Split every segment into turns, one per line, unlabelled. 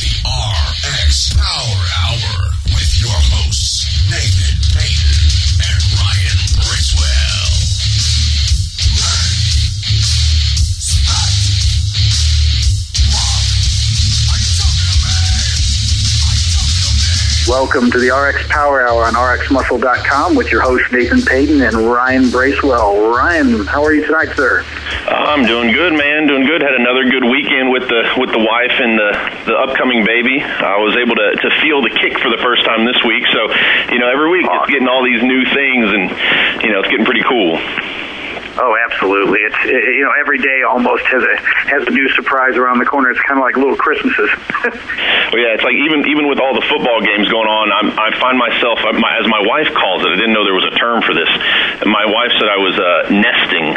The RX Power Hour with your hosts, Nathan Payton and Ryan Bracewell.
Welcome to the RX Power Hour on RxMuscle.com with your host, Nathan Payton and Ryan Bracewell. Ryan, how are you tonight, sir?
I'm doing good, man. Doing good. Had another good weekend with the wife and the upcoming baby. I was able to feel the kick for the first time this week. So, every week it's getting all these new things, and it's getting pretty cool.
Oh, absolutely. It's every day almost has a new surprise around the corner. It's kind of like little Christmases.
Well, yeah, it's like even with all the football games going on, I find myself, as my wife calls it, I didn't know there was a term for this. My wife said I was nesting,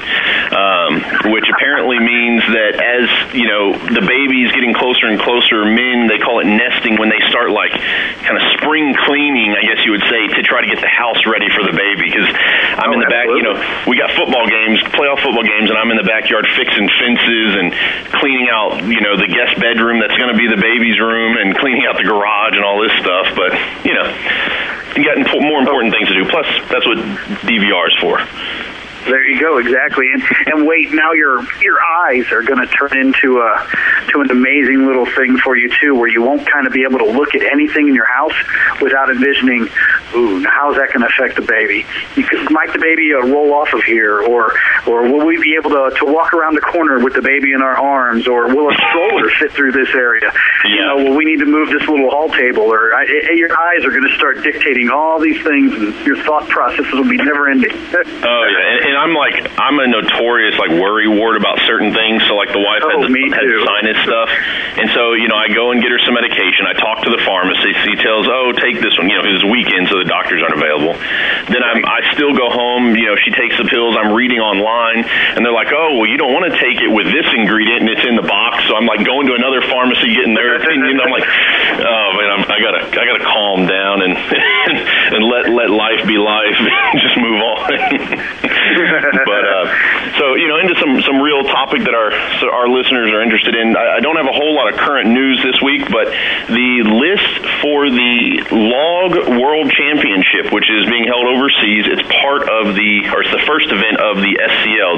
which apparently means that as the baby's getting closer and closer, they call it nesting when they start like kind of spring cleaning, I guess you would say, to try to get the house ready for the baby. Because I'm in the back, we got football games, playoff football games, and I'm in the backyard fixing fences and cleaning out, the guest bedroom that's going to be the baby's room, and cleaning out the garage and all this stuff. But, you got more important things to do. Plus, that's what DVR is for.
There you go, exactly. And wait, now your eyes are going to turn into an amazing little thing for you too, where you won't kind of be able to look at anything in your house without envisioning, ooh, how's that going to affect the baby? Might the baby roll off of here, or will we be able to walk around the corner with the baby in our arms, or will a stroller fit through this area?
Yeah.
Will we need to move this little hall table? Or your eyes are going to start dictating all these things, and your thought processes will be never ending.
Oh yeah, and I'm a notorious worry ward about certain things. So the wife had sinus stuff, and so I go and get her some medication. I talk to the pharmacist. He tells, take this one. It was weekend, so the doctors aren't available. Then I still go home. She takes the pills. I'm reading online, and they're like, you don't want to take it with this ingredient, and it's in the box. So I'm going to another pharmacy, getting their opinion. I'm like, oh man, I gotta calm down and and let life be life. Just move on. But so into some real topic that our listeners are interested in. I don't have a whole lot of current news this week, but the list for the Log World Championship, which is being held overseas, it's the first event of the SCL.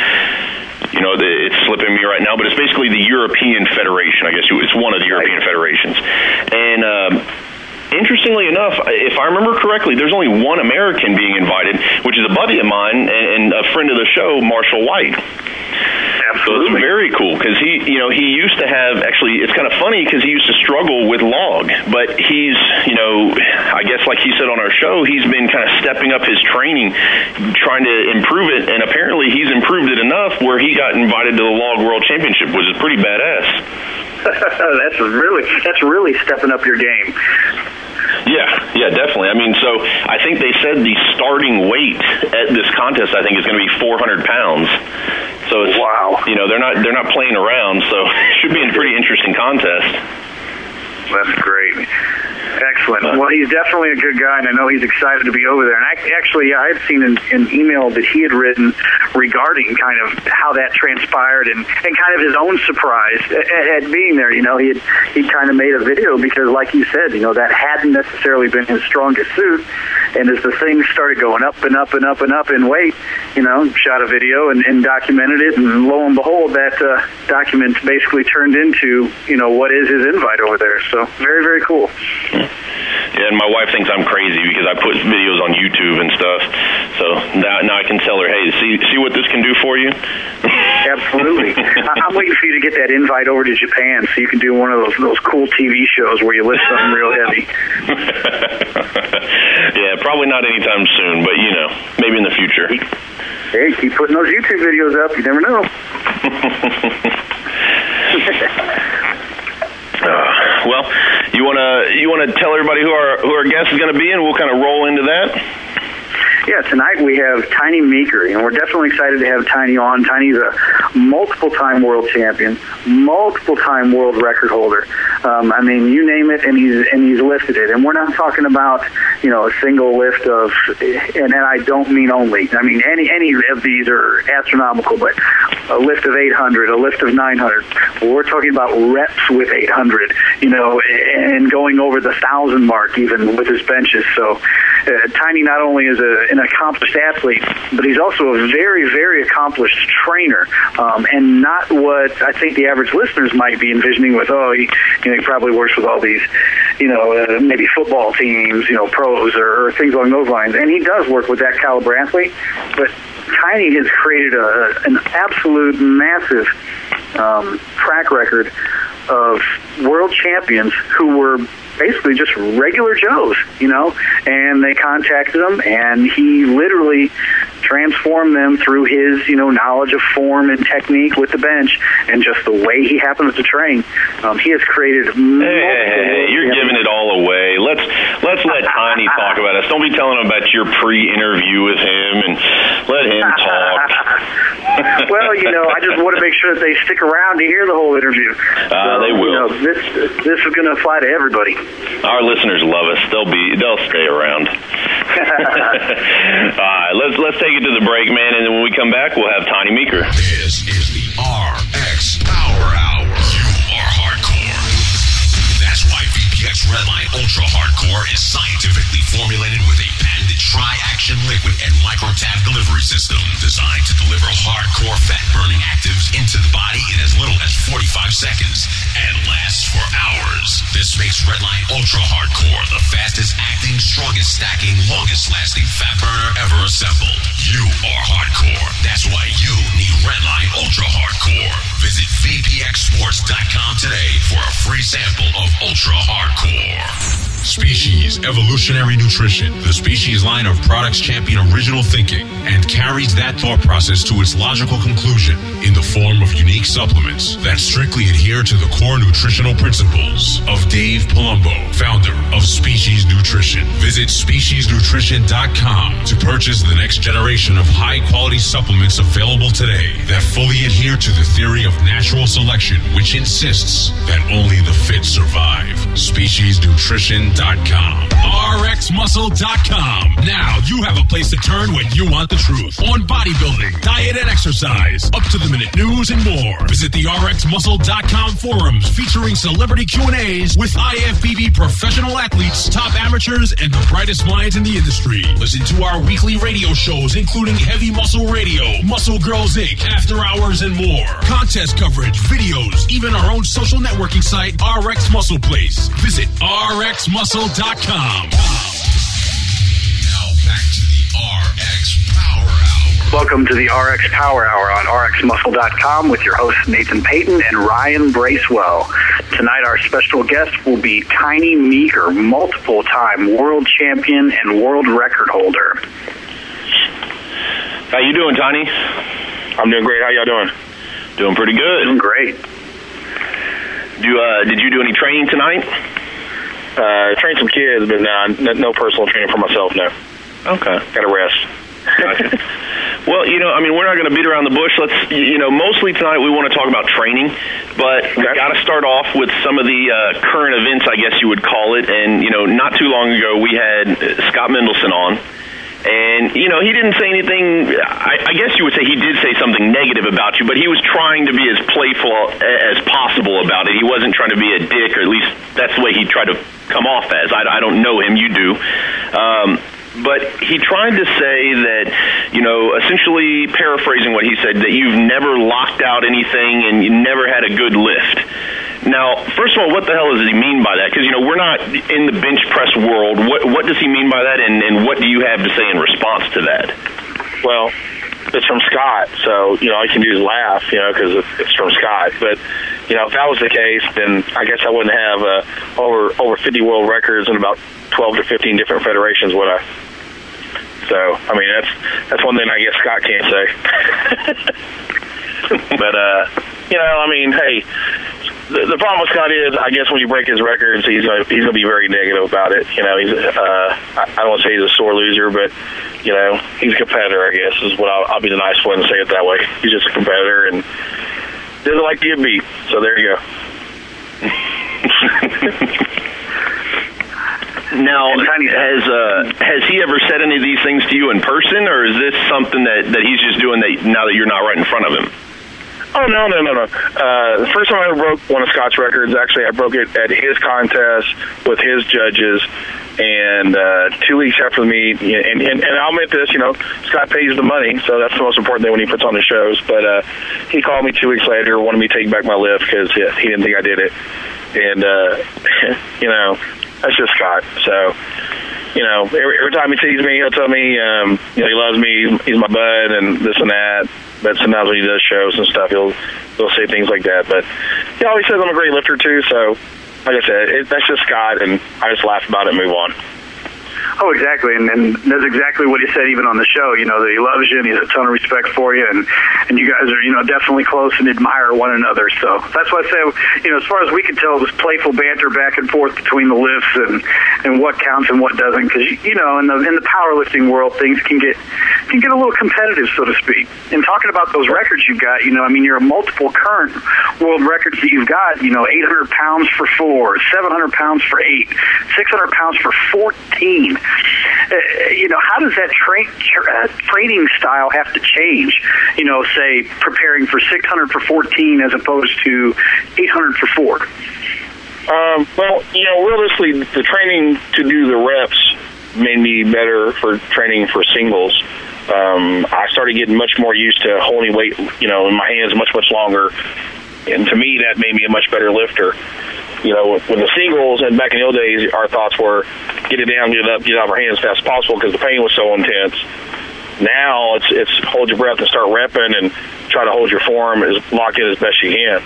It's slipping me right now, but it's basically the European Federation. I guess it's one of the European federations, and. Interestingly enough, if I remember correctly, there's only one American being invited, which is a buddy of mine and a friend of the show, Marshall White.
Absolutely.
So it's very cool because he used to have, actually, it's kind of funny because he used to struggle with log, but he's, I guess like he said on our show, he's been kind of stepping up his training, trying to improve it, and apparently he's improved it enough where he got invited to the Log World Championship, which is pretty badass.
That's really stepping up your game.
Yeah, definitely. So I think they said the starting weight at this contest, I think, is going to be 400 pounds. So it's,
wow.
They're not playing around, so it should be a pretty interesting contest.
That's great. Excellent. Well, he's definitely a good guy, and I know he's excited to be over there. And I had seen an email that he had written regarding kind of how that transpired and kind of his own surprise at being there. He kind of made a video because, like you said, that hadn't necessarily been his strongest suit. And as the thing started going up and up and up and up in weight, shot a video and documented it, and lo and behold, that document basically turned into, what is his invite over there. So very, very cool.
Yeah, and my wife thinks I'm crazy because I put videos on YouTube and stuff. So now I can tell her, hey, see what this can do for you?
Absolutely. I'm waiting for you to get that invite over to Japan so you can do one of those cool TV shows where you lift something real heavy.
Yeah, probably not anytime soon, but, maybe in the future.
Hey, keep putting those YouTube videos up. You never know.
Well, you want to tell everybody who our guest is going to be, and we'll kind of roll into that?
Yeah, tonight we have Tiny Meeker, and we're definitely excited to have Tiny on. Tiny's a multiple-time world champion, multiple-time world record holder. I mean, you name it, and he's lifted it. And we're not talking about, you know, a single lift of, and I don't mean only. I mean, any of these are astronomical, but a lift of 800, a lift of 900. Well, we're talking about reps with 800, you know, and going over the 1,000 mark even with his benches. So Tiny not only is an accomplished athlete, but he's also a very, very accomplished trainer, and not what I think the average listeners might be envisioning with, he probably works with all these, you know, maybe football teams, you know, pros or things along those lines. And he does work with that caliber athlete, but Tiny has created an absolute massive track record of world champions who were basically just regular Joes, you know, and they contacted him, and he literally transformed them through his, you know, knowledge of form and technique with the bench and just the way he happens to train. He has created
Hey, you're giving it all away. Let's let Tiny talk about us. Don't be telling him about your pre-interview with him, and let him talk.
Well, you know, I just want to make sure that they stick around to hear the whole interview.
They will.
You know, this is going to apply to everybody.
Our listeners love us. They'll stay around. All right, let's take it to the break, man, and then when we come back, we'll have Tiny Meeker.
This is the RX Power Hour. You are hardcore. That's why VPX Redline Ultra Hardcore is scientifically formulated with a patented tri-action liquid and microtab delivery system designed to deliver hardcore fat-burning actives into the body in as little as 45 seconds and lasts for hours. This makes Redline Ultra Hardcore the fastest acting, strongest stacking, longest lasting fat burner ever assembled. You are hardcore. That's why you need Redline Ultra Hardcore. Visit VPXSports.com today for a free sample of Ultra Hardcore. Species Evolutionary Nutrition, the Species line of products champion original thinking and carries that thought process to its logical conclusion in the form of unique supplements that strictly adhere to the core nutritional principles of Dave Palumbo, founder of Species Nutrition. Visit speciesnutrition.com to purchase the next generation of high-quality supplements available today that fully adhere to the theory of natural selection, which insists that only the fit survive. Speciesnutrition.com. RxMuscle.com. Now you have a place to turn when you want the truth on bodybuilding, diet, and exercise, up-to-the-minute news, and more. Visit the RxMuscle.com forums featuring celebrity Q&As with IFBB professional athletes, top amateurs, and the brightest minds in the industry. Listen to our weekly radio shows, including Heavy Muscle Radio, Muscle Girls Inc., After Hours, and more. Contest coverage, videos, even our own social networking site, RX Muscle Place. Visit RxMuscle.com. Now back to the RX Power Hour.
Welcome to the RX Power Hour on RxMuscle.com with your hosts Nathan Payton and Ryan Bracewell. Tonight our special guest will be Tiny Meeker, multiple-time world champion and world record holder.
How you doing, Tiny?
I'm doing great. How y'all doing?
Doing pretty good.
Doing great.
Did you do any training tonight?
Trained some kids, but no personal training for myself, no.
Okay.
Got to rest.
Gotcha. Well, we're not going to beat around the bush. Mostly tonight we want to talk about training, but we got to start off with some of the current events, I guess you would call it. And, not too long ago we had Scott Mendelson on. And, he didn't say anything, I guess you would say he did say something negative about you, but he was trying to be as playful as possible about it. He wasn't trying to be a dick, or at least that's the way he tried to come off as. I don't know him, you do. But he tried to say that, essentially paraphrasing what he said, that you've never locked out anything and you never had a good lift. Now, first of all, what the hell does he mean by that? Because, we're not in the bench press world. What does he mean by that, and what do you have to say in response to that?
Well, it's from Scott, so, I can just laugh, because it's from Scott. But, if that was the case, then I guess I wouldn't have over 50 world records in about 12 to 15 different federations, would I? So, that's one thing I guess Scott can't say. But, hey, The problem with Scott is, I guess when you break his records, he's going to be very negative about it. You know, he's I don't want to say he's a sore loser, but you know, he's a competitor. I guess is what I'll be the nice one to say it that way. He's just a competitor and doesn't like to get beat. So there you go.
Now, has he ever said any of these things to you in person, or is this something that he's just doing that now that you're not right in front of him?
Oh, no. The first time I ever broke one of Scott's records, actually, I broke it at his contest with his judges. And 2 weeks after the meet, and I'll admit this, you know, Scott pays the money, so that's the most important thing when he puts on the shows. But he called me 2 weeks later, wanted me to take back my lift because he didn't think I did it. And, you know, that's just Scott. So, you know, every time he sees me, he'll tell me, you know, he loves me, he's my bud, and this and that. But sometimes when he does shows and stuff, he'll say things like that. But he always says I'm a great lifter, too. So, like I said, that's just Scott, and I just laugh about it and move on.
Oh, exactly, and that's exactly what he said even on the show, you know, that he loves you and he has a ton of respect for you, and you guys are, you know, definitely close and admire one another. So that's why I say, you know, as far as we can tell, it was playful banter back and forth between the lifts and what counts and what doesn't, because, you know, in the powerlifting world, things can get a little competitive, so to speak. And talking about those records you've got, you know, I mean, you're multiple current world records that you've got, you know, 800 pounds for 4, 700 pounds for 8, 600 pounds for 14. You know, how does that training style have to change? You know, say preparing for 600 for 14 as opposed to 800 for 4.
Well, you know, realistically, the training to do the reps made me better for training for singles. I started getting much more used to holding weight, you know, in my hands much longer, and to me, that made me a much better lifter. You know, with the singles, and back in the old days, our thoughts were get it down, get it up, get it out of our hands as fast as possible because the pain was so intense. Now it's hold your breath and start repping and try to hold your form as locked in as best you can.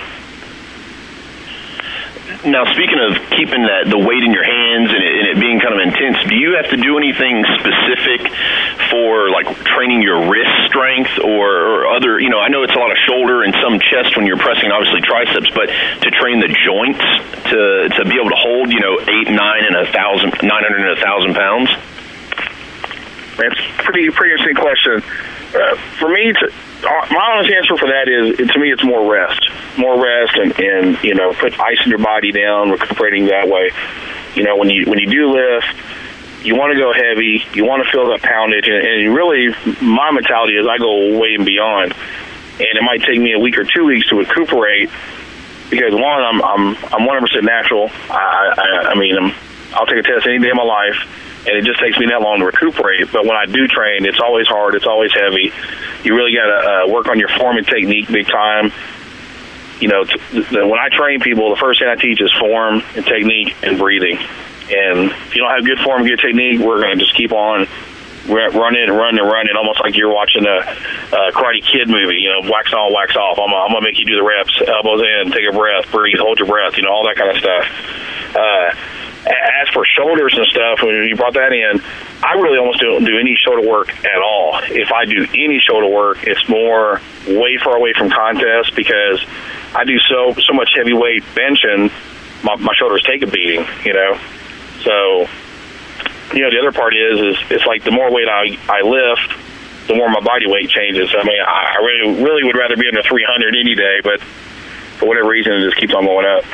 Now, speaking of keeping the weight in your hands and it being kind of intense, do you have to do anything specific for, like, training your wrist strength or other, you know, I know it's a lot of shoulder and some chest when you're pressing, obviously, triceps, but to train the joints to be able to hold, you know, 8, 9, and 900 and 1,000 pounds?
That's a pretty interesting question. For me, my honest answer for that is, to me, it's more rest and you know, put ice in your body down, recuperating that way. You know, when you do lift, you want to go heavy, you want to feel that poundage, and really, my mentality is I go way and beyond, and it might take me a week or 2 weeks to recuperate because one, I'm 100% natural. I mean, I'll take a test any day of my life. And it just takes me that long to recuperate. But when I do train, it's always hard. It's always heavy. You really got to work on your form and technique big time. You know, when I train people, the first thing I teach is form and technique and breathing. And if you don't have good form and good technique, we're going to just keep on running, almost like you're watching a Karate Kid movie. You know, wax on, wax off. I'm going to make you do the reps. Elbows in, take a breath, breathe, hold your breath. You know, all that kind of stuff. As for shoulders and stuff, when you brought that in, I really almost don't do any shoulder work at all. If I do any shoulder work, it's more way far away from contest because I do so much heavyweight benching, my shoulders take a beating, you know. So, you know, the other part is it's like the more weight I lift, the more my body weight changes. I mean, I really would rather be under 300 any day, but for whatever reason, it just keeps on going up.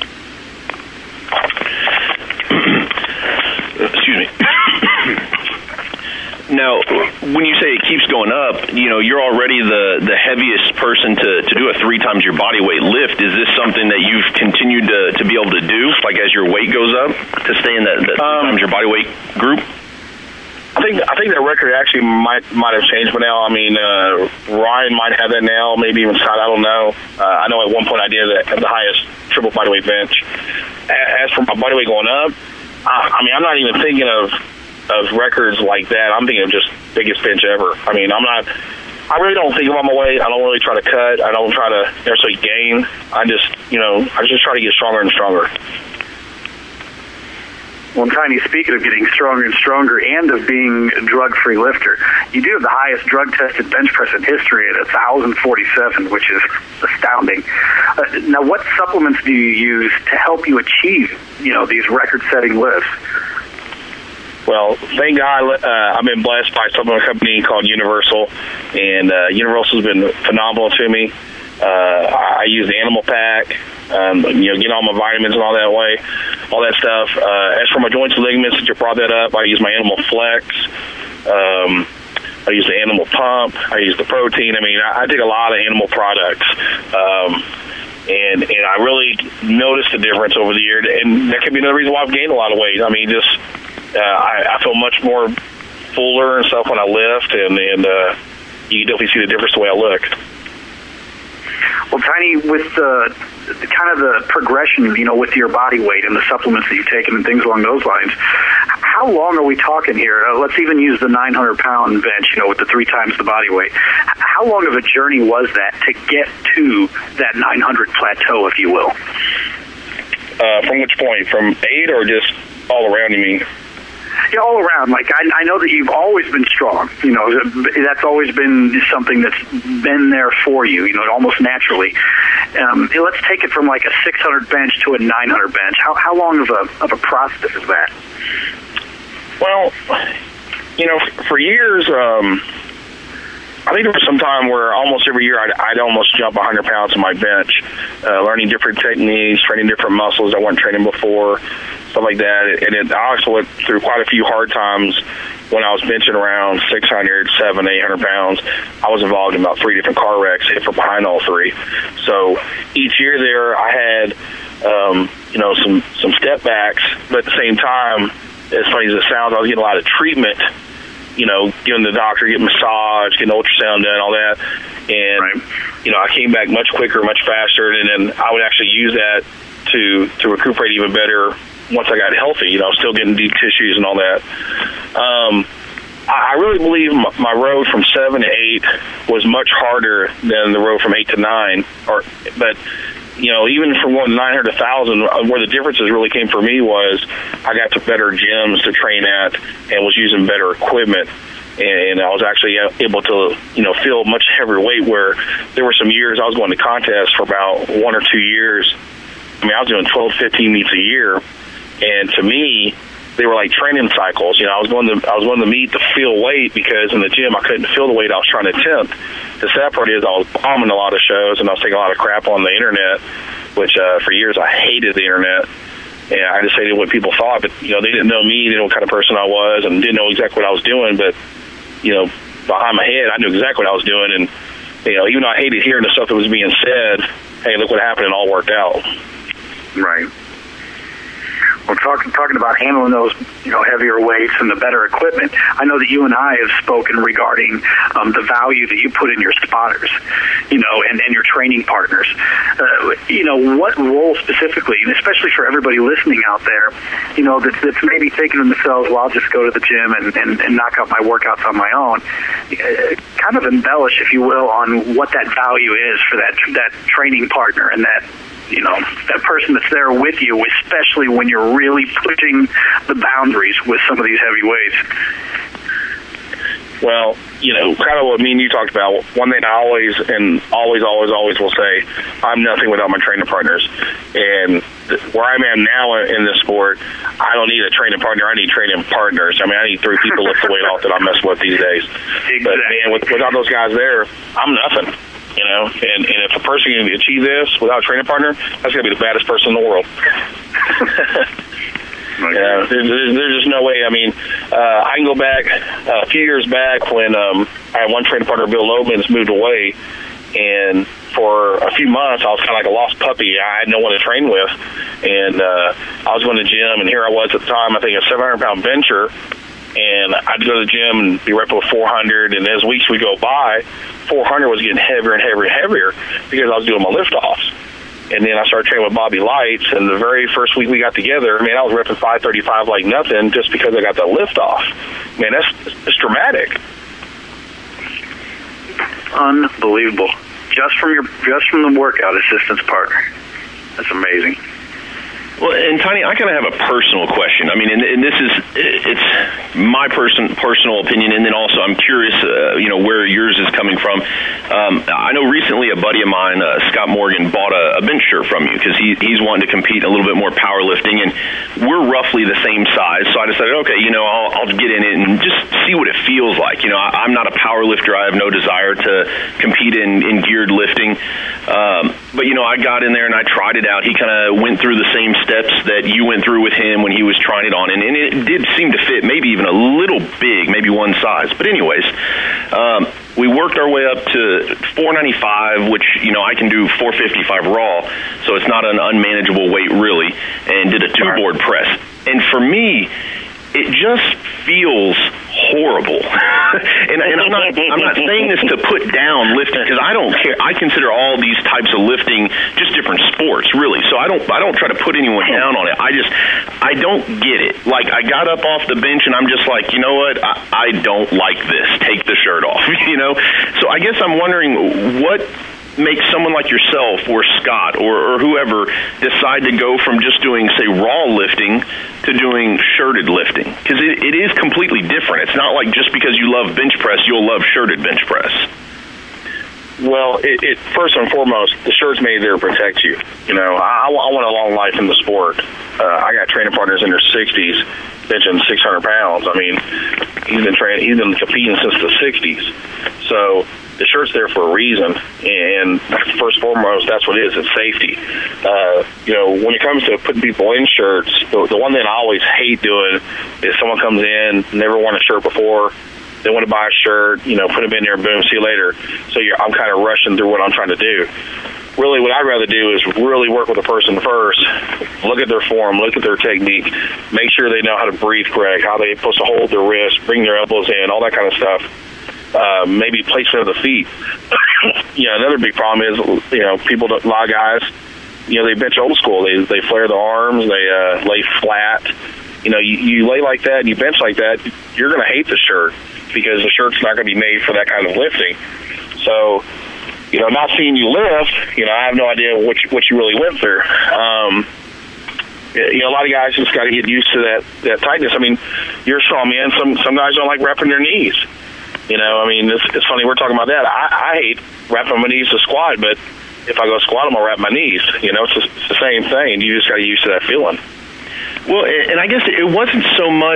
Excuse me. Now, when you say it keeps going up, you know, you're already the heaviest person to do a 3 times your body weight lift. Is this something that you've continued to be able to do, like as your weight goes up, to stay in that 3 times your body weight group?
I think that record actually might have changed by now. I mean, Ryan might have that now, maybe even Scott. I don't know. I know at one point I did the highest triple body weight bench. As for my body weight going up, I mean, I'm not even thinking of records like that. I'm thinking of just biggest bench ever. I mean, I really don't think about my weight. I don't really try to cut. I don't try to necessarily gain. I just try to get stronger and stronger.
Well, Tiny, speaking of getting stronger and stronger and of being a drug-free lifter, you do have the highest drug-tested bench press in history at 1,047, which is astounding. Now, what supplements do you use to help you achieve, these record-setting lifts?
Well, thank God I've been blessed by a supplement company called Universal, and Universal's been phenomenal to me. I use the Animal Pack, get all my vitamins and all that stuff. As for my joints and ligaments, since you brought that up, I use my Animal Flex. I use the Animal Pump. I use the protein. I mean, I take a lot of animal products. And I really noticed the difference over the year. And that could be another reason why I've gained a lot of weight. I mean, I feel much more fuller and stuff when I lift, and you can definitely see the difference the way I look.
Well, Tiny, with the kind of the progression, with your body weight and the supplements that you've taken and things along those lines, how long are we talking here? Let's even use the 900-pound bench, with the 3 times the body weight. How long of a journey was that to get to that 900 plateau, if you will?
From which point? From 8 or just all around, you mean?
Yeah, all around. Like, I know that you've always been strong. That's always been something that's been there for you, almost naturally. Let's take it from like a 600 bench to a 900 bench. How long of a process is that?
Well, for years, I think there was some time where almost every year I'd almost jump 100 pounds on my bench, learning different techniques, training different muscles I wasn't training before, stuff like that. And I also went through quite a few hard times when I was benching around 600, 700, 800 pounds. I was involved in about 3 different car wrecks, hit from behind all 3. So each year there I had, some step backs, but at the same time, as funny as it sounds, I was getting a lot of treatment, giving the doctor, getting massage, getting ultrasound done, all that. And, right. I came back much quicker, much faster, and then I would actually use that to recuperate even better once I got healthy. Still getting deep tissues and all that. I really believe my road from 7 to 8 was much harder than the road from 8 to 9. But even from going 900 to 1,000, where the differences really came for me was I got to better gyms to train at and was using better equipment. And I was actually able to, feel much heavier weight, where there were some years I was going to contests for about 1 or 2 years. I mean, I was doing 12, 15 meets a year. And to me, they were like training cycles. I was going to meet to feel weight, because in the gym I couldn't feel the weight I was trying to attempt. The sad part is I was bombing a lot of shows, and I was taking a lot of crap on the internet, which for years I hated the internet. And I just hated what people thought. But, they didn't know me, they didn't know what kind of person I was, and didn't know exactly what I was doing. But, behind my head, I knew exactly what I was doing. And, even though I hated hearing the stuff that was being said, hey, look what happened, it all worked out.
Right. Well, talking about handling those, heavier weights and the better equipment, I know that you and I have spoken regarding the value that you put in your spotters, and your training partners. What role specifically, and especially for everybody listening out there, that's maybe thinking to themselves, well, I'll just go to the gym and knock out my workouts on my own. Kind of embellish, if you will, on what that value is for that training partner and that person that's there with you, especially when you're really pushing the boundaries with some of these heavy weights.
Well, kind of what me and you talked about, one thing I always will say, I'm nothing without my training partners. And where I'm at now in this sport, I don't need a training partner, I need training partners. I mean, I need 3 people to lift the weight off that I'm messing with these days. Exactly. But, man, without those guys there, I'm nothing. And if a person can achieve this without a training partner, that's going to be the baddest person in the world. There's just no way. I mean, I can go back a few years back when I had one training partner, Bill Loebman, that's moved away. And for a few months, I was kind of like a lost puppy. I had no one to train with. And I was going to the gym, and here I was at the time, I think a 700-pound bencher. And I'd go to the gym and be right below 400. And as weeks would go by, 400 was getting heavier and heavier and heavier because I was doing my lift-offs. And then I started training with Bobby Lights. And the very first week we got together, I was repping 535 like nothing just because I got that lift-off. Man, that's dramatic.
Unbelievable. Just from the workout assistance partner. That's amazing.
Well, and Tiny, I kind of have a personal question. I mean, and this is, it's my personal opinion, and then also I'm curious, where yours is coming from. I know recently a buddy of mine, Scott Morgan, bought a bench shirt from you because he's wanting to compete in a little bit more powerlifting, and we're roughly the same size. So I decided, okay, I'll get in it and just see what it feels like. I'm not a power lifter. I have no desire to compete in geared lifting. But I got in there and I tried it out. He kind of went through the same steps that you went through with him when he was trying it on, and it did seem to fit, maybe even a little big, maybe one size. But anyways, we worked our way up to 495, which, I can do 455 raw, so it's not an unmanageable weight really, and did a 2-board press. And for me, it just feels horrible. and I'm not saying this to put down lifting, because I don't care. I consider all these types of lifting just different sports, really. So I don't try to put anyone down on it. I don't get it. Like, I got up off the bench and I'm just like, you know what? I don't like this. Take the shirt off. So I guess I'm wondering what makes someone like yourself or Scott or whoever decide to go from just doing, say, raw lifting to doing shirted lifting? Because it is completely different. It's not like just because you love bench press, you'll love shirted bench press.
Well, it first and foremost, the shirt's made there to protect you. I want a long life in the sport. I got training partners in their 60s benching 600 pounds. I mean, he's been competing since the 60s. So the shirt's there for a reason, and first and foremost, that's what it is. It's safety. When it comes to putting people in shirts, the one thing I always hate doing is someone comes in, never worn a shirt before, they want to buy a shirt, put them in there, boom, see you later. So I'm kind of rushing through what I'm trying to do. Really, what I'd rather do is really work with a person first, look at their form, look at their technique, make sure they know how to breathe correct, how they're supposed to hold their wrist, bring their elbows in, all that kind of stuff. Maybe placement of the feet. Another big problem is, a lot of guys, they bench old school. They flare the arms, they lay flat. You lay like that and you bench like that, you're going to hate the shirt because the shirt's not going to be made for that kind of lifting. So, not seeing you lift, I have no idea what you really went through. A lot of guys just got to get used to that tightness. I mean, you're a strong man. Some guys don't like wrapping their knees. It's funny we're talking about that. I hate wrapping my knees to squat, but if I go squat, I'm going to wrap my knees. It's the same thing. You just got to get used to that feeling.
Well, and I guess it wasn't so much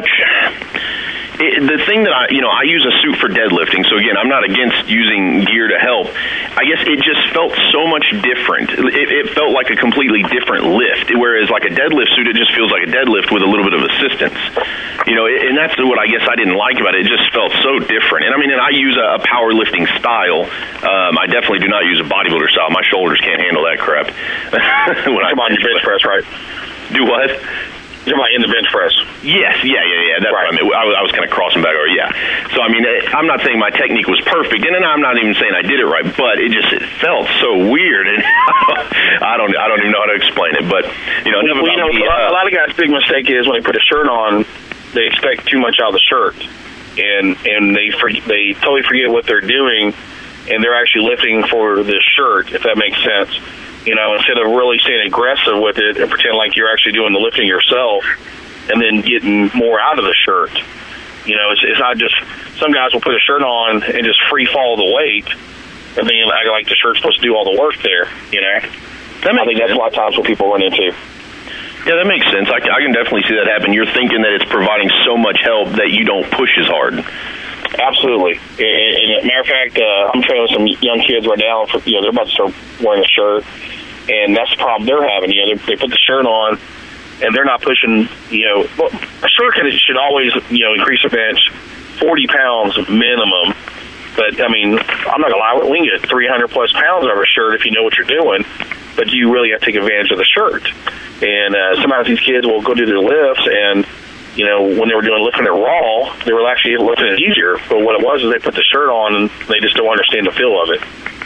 the thing that I use a suit for deadlifting. So again, I'm not against using gear to help. I guess it just felt so much different. It felt like a completely different lift. Whereas like a deadlift suit, it just feels like a deadlift with a little bit of assistance. And that's what I guess I didn't like about it. It just felt so different. And and I use a powerlifting style. I definitely do not use a bodybuilder style. My shoulders can't handle that crap.
When I on your bench press, right?
Do what?
You're about in the bench press.
Yes, yeah. That's right. What I mean. I was kind of crossing back over, yeah. So, I'm not saying my technique was perfect, and I'm not even saying I did it right, but it felt so weird, and I don't even know how to explain it. But,
a lot of guys' big mistake is when they put a shirt on, they expect too much out of the shirt, and they totally forget what they're doing, and they're actually lifting for the shirt, if that makes sense. Instead of really staying aggressive with it and pretend like you're actually doing the lifting yourself and then getting more out of the shirt. It's not just, some guys will put a shirt on and just free fall the weight and then act like the shirt's supposed to do all the work there, I think that's a lot of times what people run into.
Yeah, that makes sense. I can definitely see that happen. You're thinking that it's providing so much help that you don't push as hard.
Absolutely. And matter of fact, I'm training some young kids right now. They're about to start wearing a shirt, and that's the problem they're having. They put the shirt on, and they're not pushing. A shirt should always increase a bench 40 pounds minimum. But I'm not gonna lie, we can get 300 plus pounds out of a shirt if you know what you're doing. But you really have to take advantage of the shirt. And sometimes these kids will go do their lifts and. When they were doing lifting it raw, they were actually lifting it easier. But what it was is they put the shirt on and they just don't understand the feel of it.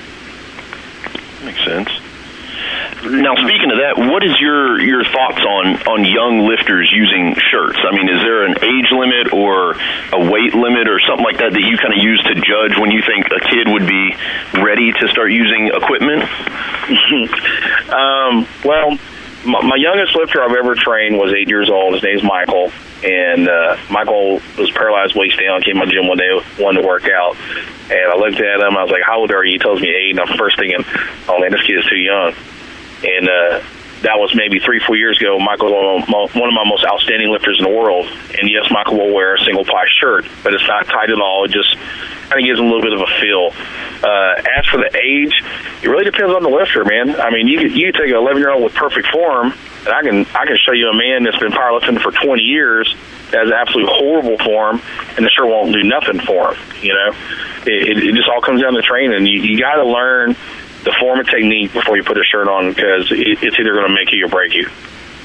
Makes sense. Now, speaking of that, what is your thoughts on young lifters using shirts? Is there an age limit or a weight limit or something like that you kind of use to judge when you think a kid would be ready to start using equipment?
Well, my youngest lifter I've ever trained was 8 years old. His name's Michael. And Michael was paralyzed waist down, came to my gym one day, wanted to work out. And I looked at him, I was like, how old are you? He tells me 8, and I'm first thinking, oh, man, this kid is too young. And that was maybe 3-4 years ago. Michael's one of my most outstanding lifters in the world. And, yes, Michael will wear a single-ply shirt, but it's not tight at all. It just kind of gives him a little bit of a feel. As for the age, it really depends on the lifter, man. I mean, you take an 11-year-old with perfect form, and I can show you a man that's been powerlifting for 20 years that has absolute horrible form, and the shirt won't do nothing for him. You know, it just all comes down to training. You got to learn the form and technique before you put a shirt on, because it's either going to make you or break you.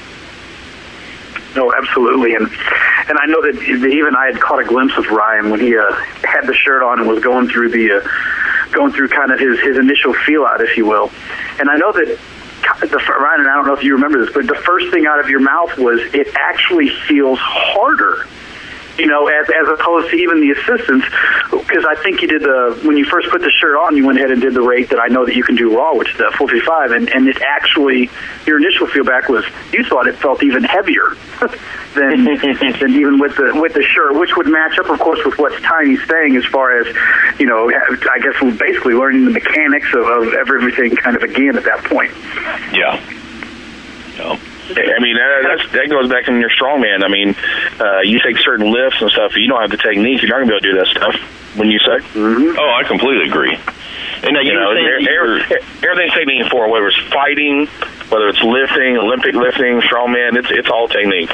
No, absolutely, and I know that even I had caught a glimpse of Ryan when he had the shirt on and was going through kind of his initial feel out, if you will. And I know that Ryan, and I don't know if you remember this, but the first thing out of your mouth was, it actually feels harder, you know, as opposed to even the assistants, because I think you did when you first put the shirt on, you went ahead and did the rate that I know that you can do raw, which is that 455, and it actually, your initial feedback was you thought it felt even heavier than even with the shirt, which would match up, of course, with what Tiny's saying as far as, you know, I guess we're basically learning the mechanics of everything kind of again at that point.
Yeah. No.
I mean, that goes back to your strongman. I mean, you take certain lifts and stuff, you don't have the technique, you're not going to be able to do that stuff, when you say.
Mm-hmm. Oh, I completely agree. And now everything's technique for, whether it's fighting, whether it's lifting, Olympic lifting, strongman, it's all technique.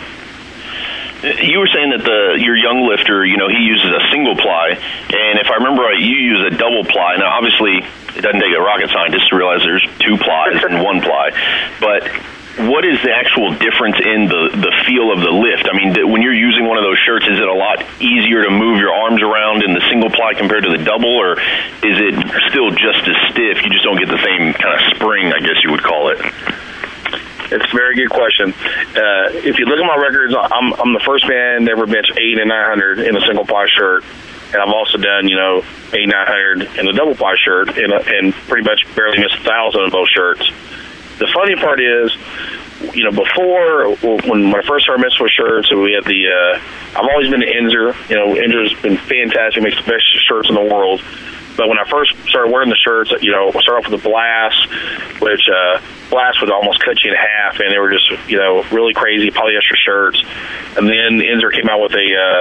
You were saying that your young lifter, you know, he uses a single ply, and if I remember right, you use a double ply. Now, obviously, it doesn't take a rocket scientist to realize there's 2 plies and 1 ply, but what is the actual difference in the feel of the lift? I mean, when you're using one of those shirts, is it a lot easier to move your arms around in the single ply compared to the double, or is it still just as stiff? You just don't get the same kind of spring, I guess you would call it.
It's a very good question. If you look at my records, I'm the first man to ever bench 8 and 900 in a single ply shirt, and I've also done 8, 900 in a double ply shirt, and pretty much barely missed 1,000 of both shirts. The funny part is, before, when I first started messing with shirts, we had I've always been an Inzer. Inzer's been fantastic, makes the best shirts in the world. But when I first started wearing the shirts, I started off with the Blast, which Blast would almost cut you in half, and they were just, really crazy polyester shirts. And then Inzer came out with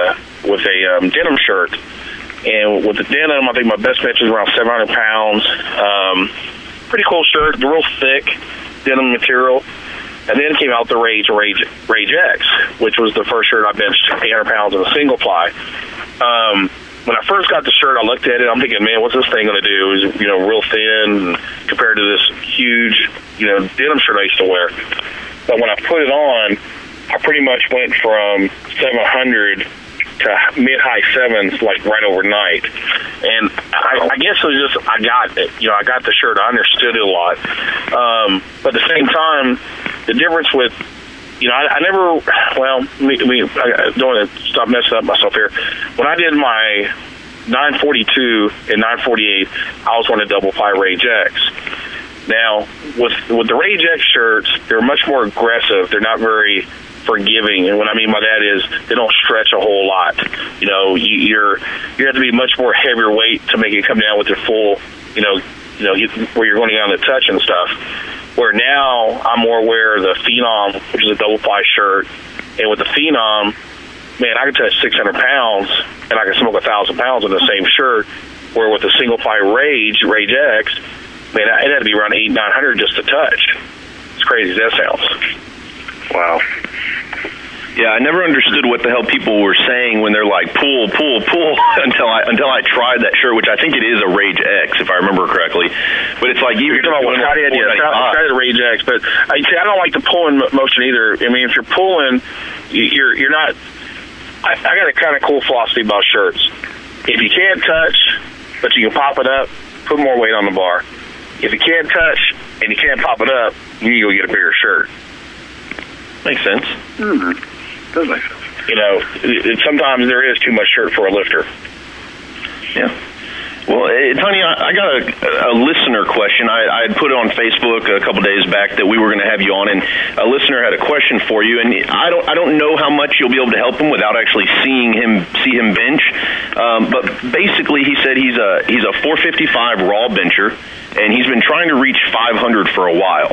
a denim shirt. And with the denim, I think my best bench was around 700 pounds. Pretty cool shirt, real thick denim material. And then came out the Rage X, which was the first shirt I benched 800 pounds in a single ply. When I first got the shirt, I looked at it, I'm thinking, man, what's this thing going to do? It was, real thin compared to this huge, denim shirt I used to wear. But when I put it on, I pretty much went from 700 to mid-high 7s, like right overnight. And I guess it was just, I got it. I got the shirt. I understood it a lot. But at the same time, the difference with, I never, I don't want to stop messing up myself here. When I did my 942 and 948, I was on a double ply Rage X. Now, with the Rage X shirts, they're much more aggressive. They're not very forgiving, and what I mean by that is they don't stretch a whole lot. You have to be much more heavier weight to make it come down with your full, where you're going down the touch and stuff. Where now I'm more aware of the Phenom, which is a double ply shirt, and with the Phenom, man, I can touch 600 pounds and I can smoke 1,000 pounds in the same shirt. Where with the single ply Rage X, man, it had to be around 800, 900 just to touch. As crazy as that sounds.
Wow.
Yeah, I never understood what the hell people were saying when they're like pull until I tried that shirt, which I think it is a Rage X if I remember correctly. But it's like
you're talking about Scotty Rage X, but I don't like the pulling motion either. I mean, if you're pulling, you're not. I got a kind of cool philosophy about shirts. If you can't touch, but you can pop it up, put more weight on the bar. If you can't touch and you can't pop it up, you need to go get a bigger shirt.
Makes sense.
Mm-hmm. Does make sense.
Sometimes there is too much shirt for a lifter.
Yeah. Well, Tony, I got a listener question. I had put it on Facebook a couple days back that we were going to have you on, and a listener had a question for you. And I don't know how much you'll be able to help him without actually see him bench. But basically, he said he's a 455 raw bencher, and he's been trying to reach 500 for a while.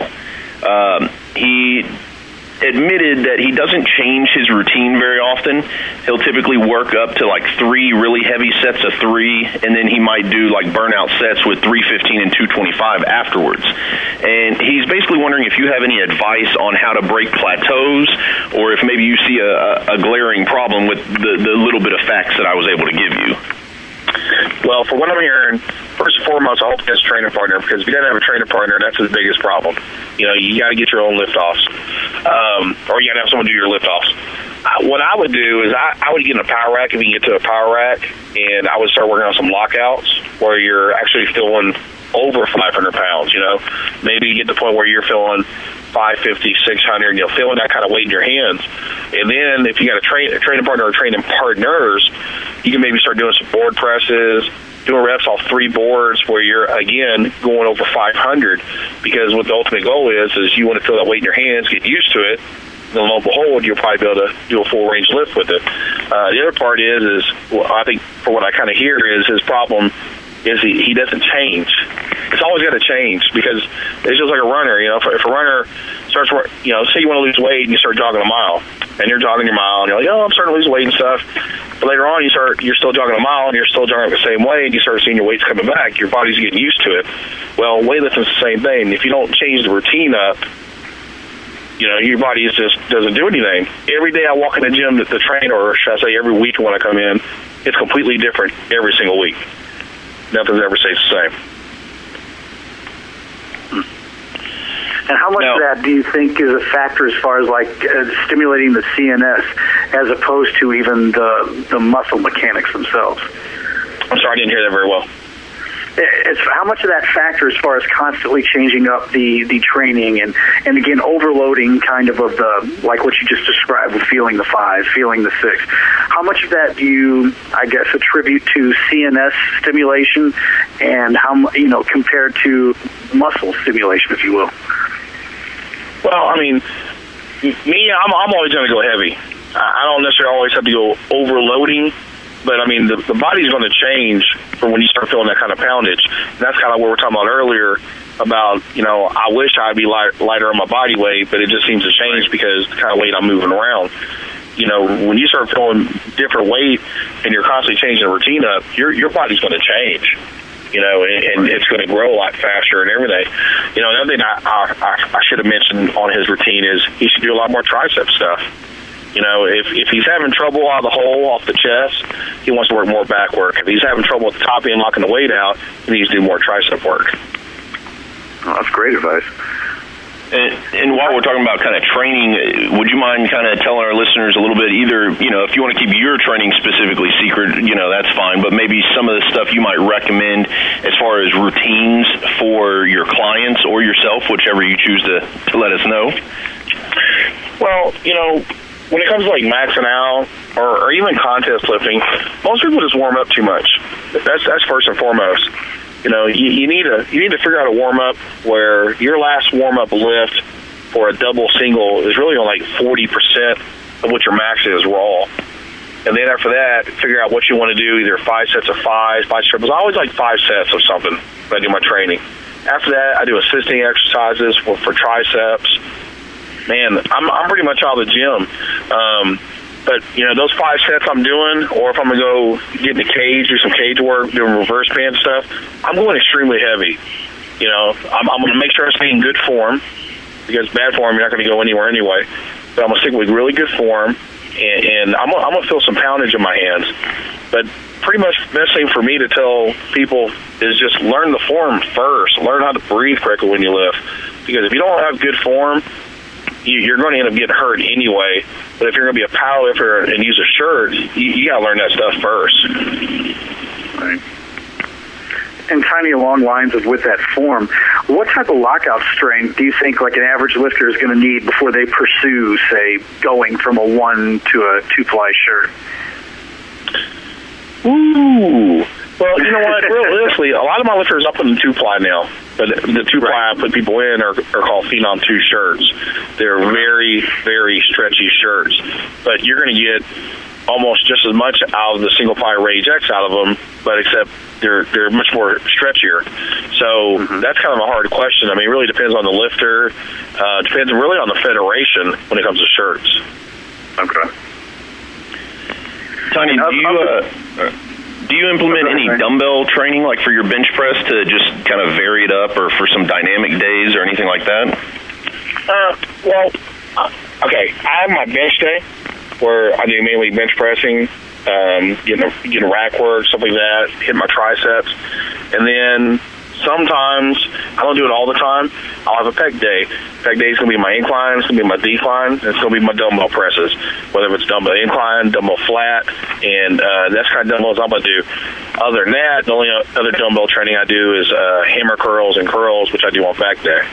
He admitted that he doesn't change his routine very often. He'll typically work up to like 3 really heavy sets of 3, and then he might do like burnout sets with 315 and 225 afterwards. And he's basically wondering if you have any advice on how to break plateaus, or if maybe you see a glaring problem with the little bit of facts that I was able to give you.
Well, for what I'm hearing, first and foremost, I hope he has a training partner, because if he doesn't have a training partner, that's his biggest problem. You know, you got to get your own lift-offs, or you got to have someone do your lift-offs. What I would do is I would get in a power rack if you can get to a power rack, and I would start working on some lockouts where you're actually feeling over 500 pounds, you know. Maybe you get to the point where you're feeling 550, 600, and you're feeling that kind of weight in your hands. And then if you got a training partner or training partners, you can maybe start doing some board presses, doing reps off 3 boards where you're, again, going over 500, because what the ultimate goal is you want to feel that weight in your hands, get used to it, and lo and behold, you'll probably be able to do a full range lift with it. The other part is well, I think for what I kind of hear is his problem is he doesn't change. It's always got to change, because it's just like a runner. You know, if a runner starts, you know, say you want to lose weight and you start jogging a mile, and you're jogging your mile, and you're like, oh, I'm starting to lose weight and stuff. But later on, you're still jogging a mile, and you're still jogging the same way, and you start seeing your weights coming back. Your body's getting used to it. Well, weightlifting's the same thing. If you don't change the routine up, you know, your body just doesn't do anything. Every day I walk in the gym to train, or should I say every week when I come in, it's completely different every single week. Nothing ever stays the same.
And how much of that do you think is a factor as far as like stimulating the CNS as opposed to even the muscle mechanics themselves?
I'm sorry, I didn't hear that very well.
It's how much of that factor as far as constantly changing up the training and again overloading kind of the like what you just described with feeling the 5, feeling the 6. How much of that do you, I guess, attribute to CNS stimulation, and how, you know, compared to muscle stimulation, if you will?
Well, I mean, me, I'm always going to go heavy. I don't necessarily always have to go overloading. But, I mean, the body's going to change from when you start feeling that kind of poundage. And that's kind of what we were talking about earlier about, you know, I wish I'd be lighter on my body weight, but it just seems to change because the kind of weight I'm moving around. You know, when you start feeling different weight and you're constantly changing the routine up, your body's going to change, you know, and it's going to grow a lot faster and everything. You know, another thing I should have mentioned on his routine is he should do a lot more tricep stuff. You know, if he's having trouble out of the hole, off the chest, he wants to work more back work. If he's having trouble at the top end, locking the weight out, he needs to do more tricep work.
Oh, that's great advice.
And while we're talking about kind of training, would you mind kind of telling our listeners a little bit, either, you know, if you want to keep your training specifically secret, you know, that's fine, but maybe some of the stuff you might recommend as far as routines for your clients or yourself, whichever you choose to let us know?
Well, you know, when it comes to like maxing out or even contest lifting, most people just warm up too much. That's first and foremost. You know, you need to figure out a warm up where your last warm up lift for a double single is really on like 40% of what your max is raw. And then after that, figure out what you want to do, either 5 sets of 5 triples. I always like 5 sets of something when I do my training. After that, I do assisting exercises for triceps. Man, I'm pretty much out of the gym. But, you know, those 5 sets I'm doing, or if I'm going to go get in the cage, do some cage work, doing reverse band stuff, I'm going extremely heavy. You know, I'm going to make sure I stay in good form, because bad form, you're not going to go anywhere anyway. But I'm going to stick with really good form, and I'm going to feel some poundage in my hands. But pretty much the best thing for me to tell people is just learn the form first. Learn how to breathe correctly when you lift. Because if you don't have good form, you're going to end up getting hurt anyway. But if you're going to be a powerlifter and use a shirt, you got to learn that stuff first.
Right. And kind of along lines of with that form, what type of lockout strength do you think like an average lifter is going to need before they pursue, say, going from a 1 to a 2-ply shirt?
Ooh, Well, you know what? Realistically, a lot of my lifters I put in 2-ply now, but the 2-ply I put people in are called Phenom 2 shirts. They're very, very stretchy shirts, but you're going to get almost just as much out of the single-ply Rage X out of them, but except they're much more stretchier. So that's kind of a hard question. I mean, it really depends on the lifter. Depends really on the federation when it comes to shirts.
Okay.
Tony, do you implement any dumbbell training, like for your bench press, to just kind of vary it up, or for some dynamic days or anything like that?
Okay, I have my bench day where I do mainly bench pressing, getting rack work, stuff like that, hit my triceps, and then sometimes, I don't do it all the time, I'll have a pec day. Pec day is going to be my incline, it's going to be my decline, and it's going to be my dumbbell presses, whether it's dumbbell incline, dumbbell flat, and that's kind of dumbbells I'm going to do. Other than that, the only other dumbbell training I do is hammer curls and curls, which I do on back day.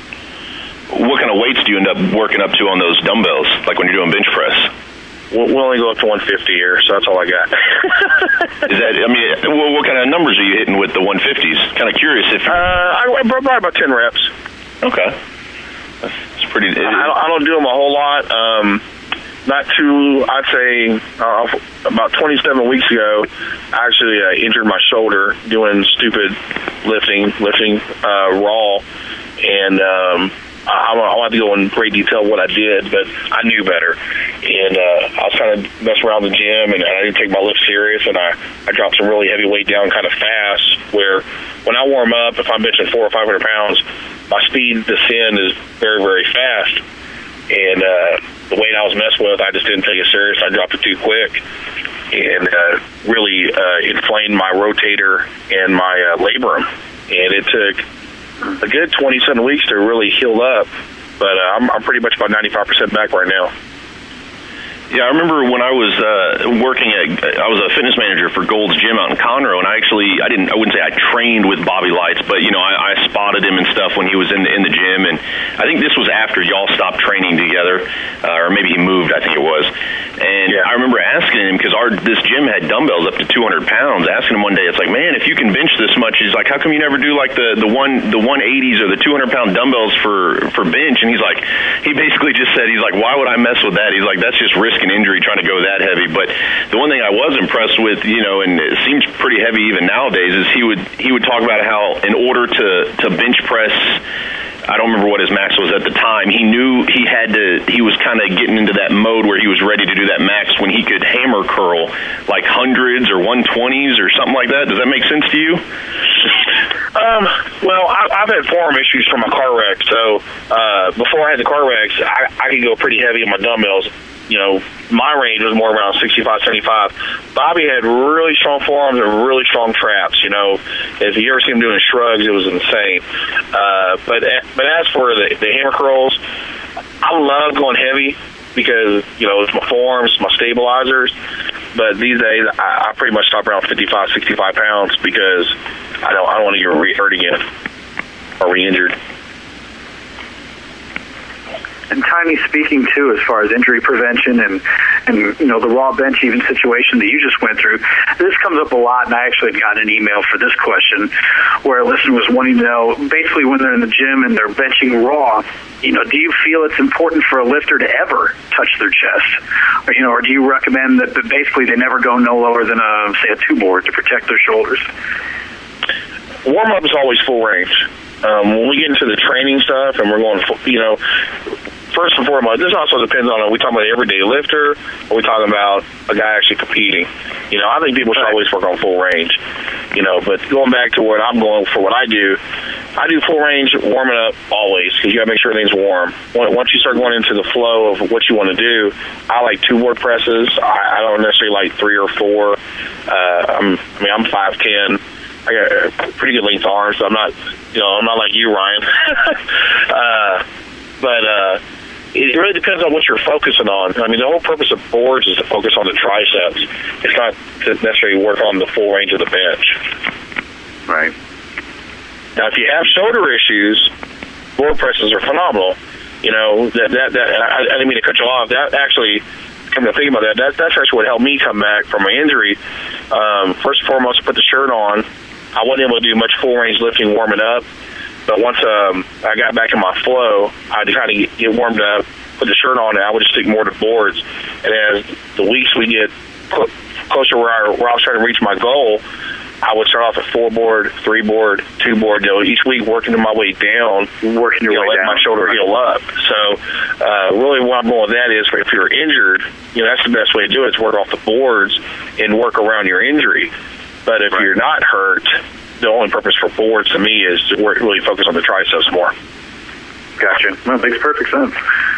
What kind of weights do you end up working up to on those dumbbells, like when you're doing bench press?
We'll only go up to 150 here, so that's all I got.
Is that? I mean, what kind of numbers are you hitting with the 150s? Kind of curious if.
I brought about 10 reps.
Okay, that's pretty.
I don't do them a whole lot. Not too. I'd say about 27 weeks ago, I actually injured my shoulder doing stupid lifting raw, and. I don't have to go in great detail what I did, but I knew better. And I was kind of messing around the gym, and I didn't take my lift serious, and I dropped some really heavy weight down kind of fast, where when I warm up, if I'm benching 400 or 500 pounds, my speed descend is very, very fast. And the weight I was messing with, I just didn't take it serious. I dropped it too quick and really inflamed my rotator and my labrum. And it took a good 27 weeks to really heal up, but I'm pretty much about 95% back right now.
Yeah, I remember when I was working I was a fitness manager for Gold's Gym out in Conroe, and I wouldn't say I trained with Bobby Lights, but I spotted him and stuff when he was in the gym, and I think this was after y'all stopped training together, or maybe he moved, I think it was. And I remember asking him, because this gym had dumbbells up to 200 pounds, asking him one day, it's like, man, if you can bench this much, he's like, how come you never do like the 180s or the 200-pound dumbbells for bench? And he basically just said, he's like, why would I mess with that? He's like, that's just risk an injury trying to go that heavy. But the one thing I was impressed with, and it seems pretty heavy even nowadays, is he would talk about how in order to bench press, I don't remember what his max was at the time, he knew he was kind of getting into that mode where he was ready to do that max when he could hammer curl like hundreds or 120s or something like that. Does that make sense to you?
Well, I've had forearm issues from my car wreck, so before I had the car wrecks, I could go pretty heavy on my dumbbells. My range was more around 65, 75. Bobby had really strong forearms and really strong traps. If you ever see him doing shrugs, it was insane. But as for the hammer curls, I love going heavy because, it's my forearms, my stabilizers. But these days, I pretty much stop around 55, 65 pounds because I don't want to get hurt again or re-injured.
And Tiny, speaking too, as far as injury prevention and the raw bench even situation that you just went through, this comes up a lot, and I actually got an email for this question where a listener was wanting to know, basically when they're in the gym and they're benching raw, do you feel it's important for a lifter to ever touch their chest? Or do you recommend that basically they never go no lower than, say, a 2-board to protect their shoulders?
Warm-up is always full range. When we get into the training stuff and we're going, first and foremost, this also depends on, are we talking about an everyday lifter, or are we talking about a guy actually competing? I think people should always work on full range, but going back to what I'm going for, what I do full range, warming up always, because you got to make sure everything's warm. Once you start going into the flow of what you want to do, I like 2-board presses. I don't necessarily like 3 or 4. I'm 5'10". I got pretty good length arms, so I'm not like you, Ryan. But it really depends on what you're focusing on. I mean, the whole purpose of boards is to focus on the triceps. It's not to necessarily work on the full range of the bench.
Right.
Now, if you have shoulder issues, board presses are phenomenal. I didn't mean to cut you off. That actually come to think about that, that's actually what helped me come back from my injury. First and foremost, I put the shirt on. I wasn't able to do much full range lifting warming up, but once I got back in my flow, I had to kind of get warmed up, put the shirt on, and I would just stick more to boards. And as the weeks we get closer where I was trying to reach my goal, I would start off at 4-board, 3-board, 2-board, each week working my way down,
working your way
down, my shoulder heal up. So really what I'm going with that is if you're injured, that's the best way to do it, is work off the boards and work around your injury. But if you're not hurt, the only purpose for boards to me is to really focus on the triceps more.
Gotcha. That makes perfect sense.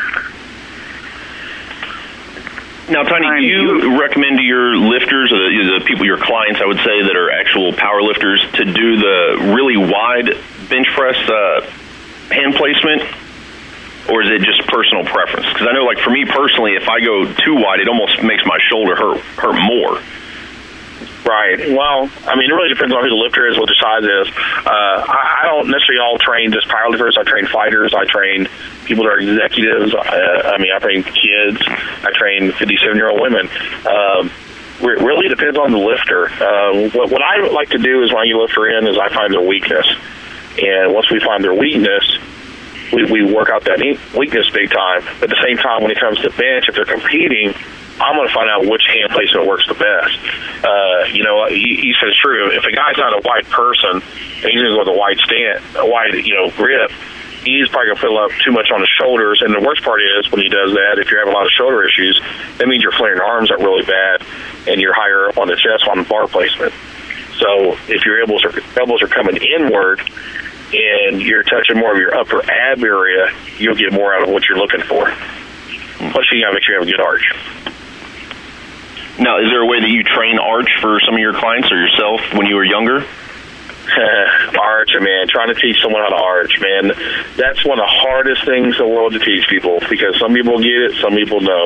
Now, Tiny, do you recommend to your lifters, the people, your clients, I would say, that are actual power lifters, to do the really wide bench press hand placement, or is it just personal preference? Because I know, like, for me personally, if I go too wide, it almost makes my shoulder hurt more.
Right. Well, I mean, it really depends on who the lifter is, what their size is. I don't necessarily all train just powerlifters. I train fighters. I train people that are executives. I train kids. I train 57-year-old women. It really depends on the lifter. What I like to do is when I get a lifter in is I find their weakness. And once we find their weakness, we work out that weakness big time. At the same time, when it comes to bench, if they're competing, I'm going to find out which hand placement works the best. You said it's true. If a guy's not a wide person and he's going to go with a wide stand, a wide, grip, he's probably going to fill up too much on his shoulders. And the worst part is when he does that, if you have a lot of shoulder issues, that means your flaring arms are really bad and you're higher up on the chest on the bar placement. So if your elbows are coming inward and you're touching more of your upper ab area, you'll get more out of what you're looking for. Plus, you got to make sure you have a good arch.
Now, is there a way that you train arch for some of your clients or yourself when you were younger?
Arch, man. Trying to teach someone how to arch, man. That's one of the hardest things in the world to teach people because some people get it, some people don't.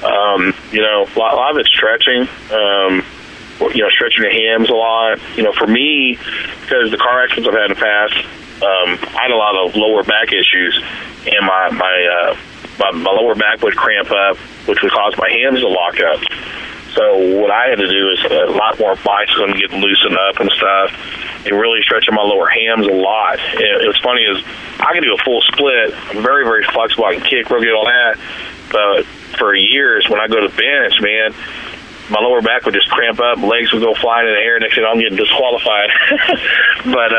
A lot of it's stretching. Stretching the hams a lot. For me, because the car accidents I've had in the past, I had a lot of lower back issues, and my lower back would cramp up, which would cause my hams to lock up. So what I had to do is a lot more bicycling, getting loosened up and stuff, and really stretching my lower hams a lot. And what's funny is I can do a full split. I'm very, very flexible. I can kick, real good, all that. But for years, when I go to bench, man, my lower back would just cramp up, legs would go flying in the air, next thing I'm getting disqualified. But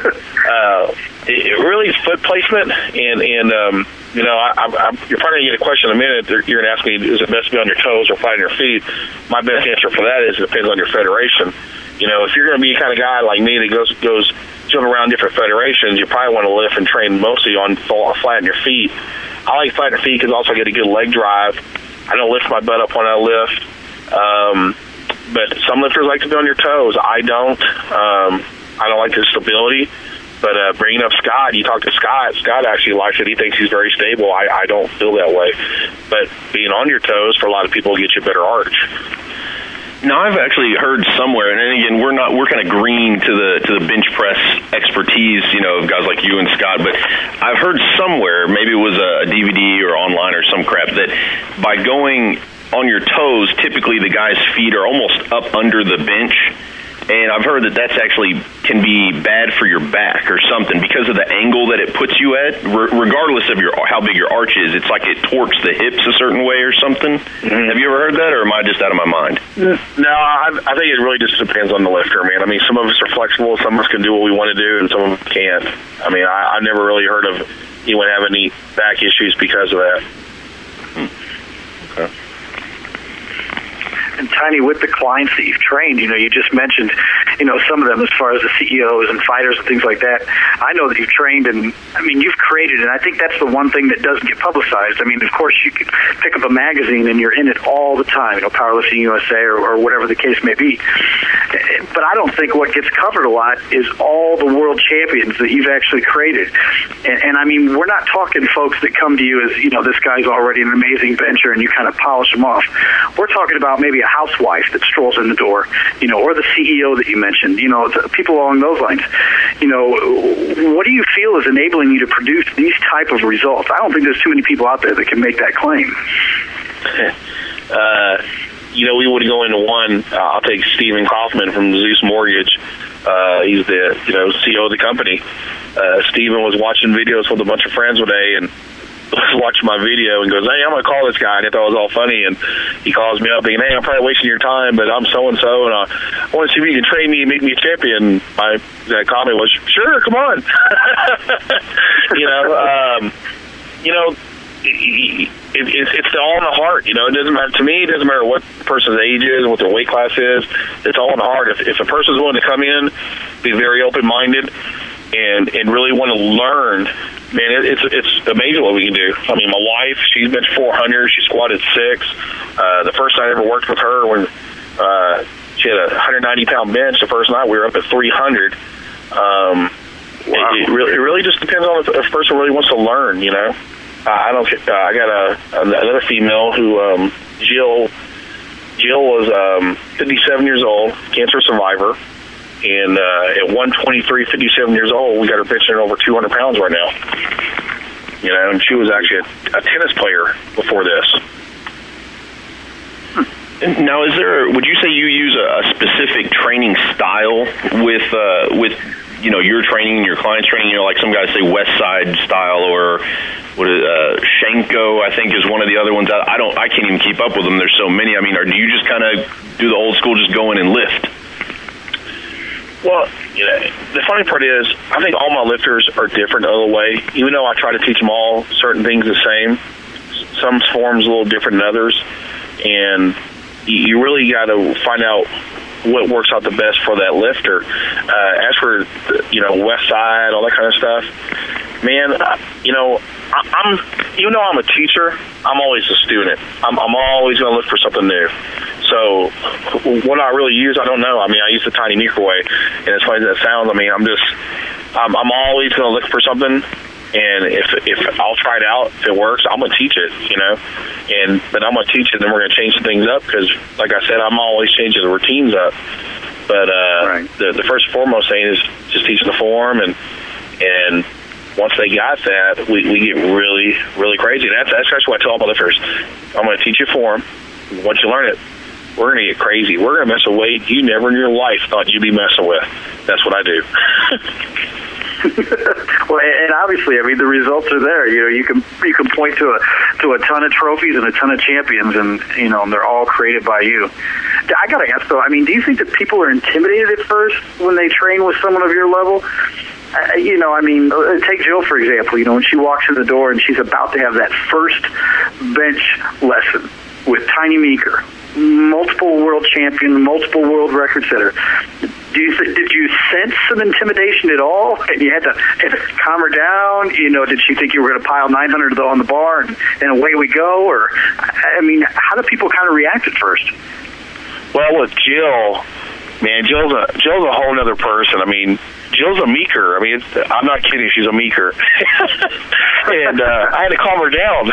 it really is foot placement, and you're probably going to get a question in a minute. You're going to ask me, is it best to be on your toes or flat on your feet? My best answer for that is it depends on your federation. If you're going to be the kind of guy like me that goes jumping around different federations, you probably want to lift and train mostly on flat on your feet. I like flat on your feet because also I get a good leg drive. I don't lift my butt up when I lift. But some lifters like to be on your toes. I don't. I don't like the stability. But bringing up Scott, you talk to Scott. Scott actually likes it. He thinks he's very stable. I don't feel that way. But being on your toes for a lot of people will get you a better arch.
Now, I've actually heard somewhere, and again, we're kind of green to the bench press expertise, of guys like you and Scott, but I've heard somewhere, maybe it was a DVD or online or some crap, that by going on your toes, typically the guy's feet are almost up under the bench. And I've heard that that's actually can be bad for your back or something because of the angle that it puts you at, regardless of how big your arch is. It's like it torques the hips a certain way or something. Mm-hmm. Have you ever heard that, or am I just out of my mind?
No, I think it really just depends on the lifter, man. I mean, some of us are flexible, some of us can do what we want to do, and some of us can't. I mean, I've never really heard of anyone having any back issues because of that.
Okay.
And Tiny, with the clients that you've trained, you just mentioned, some of them as far as the CEOs and fighters and things like that. I know that you've trained and, you've created, and I think that's the one thing that doesn't get publicized. Of course, you could pick up a magazine and you're in it all the time, Powerlifting USA or whatever the case may be. But I don't think what gets covered a lot is all the world champions that you've actually created. And we're not talking folks that come to you as, this guy's already an amazing bencher and you kind of polish them off. We're talking about maybe a housewife that strolls in the door, or the CEO that you mentioned, people along those lines. What do you feel is enabling you to produce these type of results? I don't think there's too many people out there that can make that claim.
we would go into one. I'll take Stephen Kaufman from Zeus Mortgage. He's the CEO of the company. Stephen was watching videos with a bunch of friends one day and was watching my video and goes, "Hey, I'm going to call this guy." And I thought it was all funny. And he calls me up thinking, "Hey, I'm probably wasting your time, but I'm so-and-so, and I want to see if you can train me and make me a champion." My comment was, "Sure, come on." It's all in the heart. It doesn't matter to me. It doesn't matter what the person's age is, what their weight class is. It's all in the heart. If a person's willing to come in, be very open-minded, and really want to learn, man, it's amazing what we can do. I mean, my wife, she's been 400. She squatted 6. The first night I ever worked with her, when she had a 190-pound bench, the first night we were up at 300. Wow. It really just depends on if a person really wants to learn. I got another female who, Jill was 57 years old, cancer survivor, and at 123, 57 years old, we got her benching over 200 pounds right now. And she was actually a tennis player before this.
Now, would you say you use a specific training style with your training and your clients' training? Like some guys say West Side style, or Shenko, I think, is one of the other ones. I can't even keep up with them. There's so many. I mean, do you just kind of do the old school, just go in and lift?
Well, the funny part is, I think all my lifters are different the other way. Even though I try to teach them all certain things the same, some forms a little different than others, and you really got to find out what works out the best for that lifter. As for West Side, all that kind of stuff, man, I'm even though I'm a teacher, I'm always a student. I'm always going to look for something new. So what I really use, I don't know. I mean, I use the Tiny Microwave, and as funny as that sounds, I mean, I'm always going to look for something. And if I'll try it out, if it works, I'm gonna teach it, But I'm gonna teach it, and then we're gonna change some things up because, like I said, I'm always changing the routines up. But right. the first and foremost thing is just teaching the form, and once they got that, we get really, really crazy. And that's actually what I tell all my lifters. I'm gonna teach you form. Once you learn it, we're gonna get crazy. We're gonna mess with weight you never in your life thought you'd be messing with. That's what I do.
Well, and obviously, I mean, the results are there. You can point to a ton of trophies and a ton of champions, and and they're all created by you. I got to ask though. I mean, do you think that people are intimidated at first when they train with someone of your level? I mean, take Jill for example. When she walks in the door and she's about to have that first bench lesson with Tiny Meeker, multiple world champion, multiple world record setter. Did you sense some intimidation at all? And you had to calm her down? Did she think you were going to pile 900 on the bar and away we go? Or, I mean, how do people kind of react at first?
Well, with Jill, man, Jill's a whole other person. I mean, Jill's a meeker. I mean, I'm not kidding. She's a meeker. And I had to calm her down.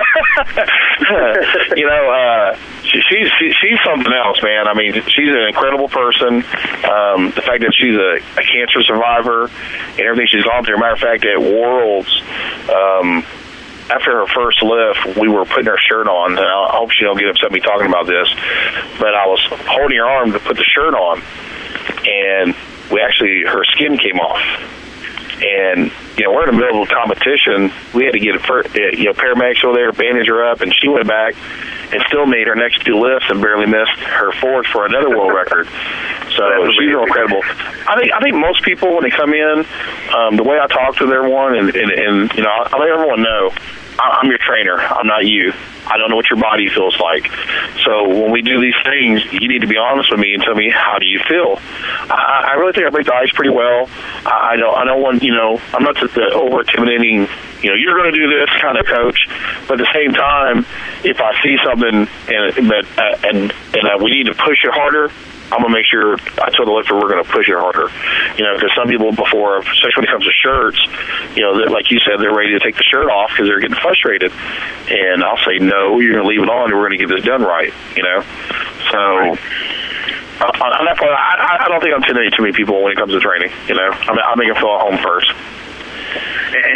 She's something else, man. I mean, she's an incredible person. The fact that she's a cancer survivor and everything she's gone through. Matter of fact, at Worlds, after her first lift, we were putting her shirt on. And I hope she don't get upset me talking about this, but I was holding her arm to put the shirt on, and her skin came off. And, we're in the middle of a competition. We had to get paramedics over there, bandage her up, and she went back and still made her next 2 lifts and barely missed her 4th for another world record. So she's real incredible. I think most people, when they come in, the way I talk to everyone, and I let everyone know, I'm your trainer. I'm not you. I don't know what your body feels like. So when we do these things, you need to be honest with me and tell me, how do you feel? I really think I break the ice pretty well. I don't want, I'm not just the over-intimidating, you're going to do this kind of coach. But at the same time, if I see something and we need to push it harder, I'm going to make sure I tell the lifter we're going to push it harder. Because some people before, especially when it comes to shirts, like you said, they're ready to take the shirt off because they're getting frustrated. And I'll say, no, you're going to leave it on and we're going to get this done right, So on that point, I don't think I'm intimidating too many people when it comes to training, I make them feel at home first.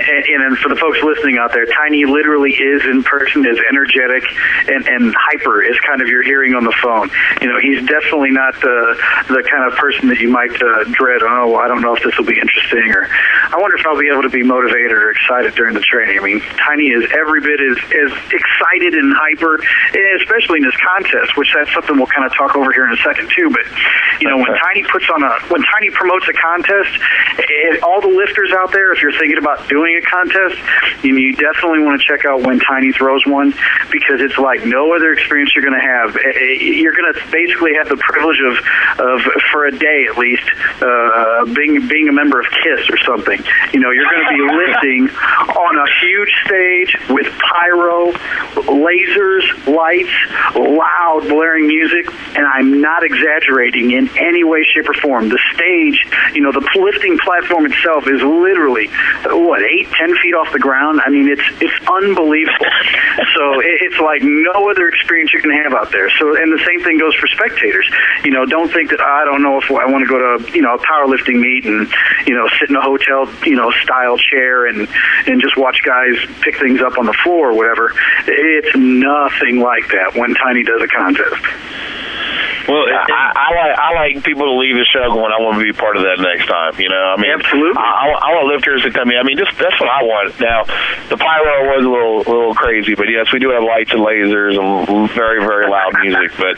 And for the folks listening out there, Tiny literally is in person, is energetic and hyper is kind of your hearing on the phone. He's definitely not the kind of person that you might dread. Oh, I don't know if this will be interesting, or I wonder if I'll be able to be motivated or excited during the training. I mean, Tiny is every bit as excited and hyper, especially in his contest, which that's something we'll kind of talk over here in a second too. But when Tiny promotes a contest, all the lifters out there, if you're thinking about doing a contest, you definitely want to check out when Tiny throws one, because it's like no other experience you're going to have. You're going to basically have the privilege of for a day at least, being a member of KISS or something. You're going to be lifting on a huge stage with pyro, lasers, lights, loud blaring music, and I'm not exaggerating in any way, shape, or form. The stage, the lifting platform itself is literally 8-10 feet off the ground. I mean, it's unbelievable. So it's like no other experience you can have out there. So, and the same thing goes for spectators. Don't think that I don't know if I want to go to a powerlifting meet and sit in a hotel style chair and just watch guys pick things up on the floor or whatever. It's nothing like that when Tiny does a contest.
Well, I like people to leave the show going, I want to be part of that next time. I mean,
absolutely.
I want lifters to come in. I mean, that's what I want. Now, the pyro was a little crazy, but yes, we do have lights and lasers and very, very loud music. But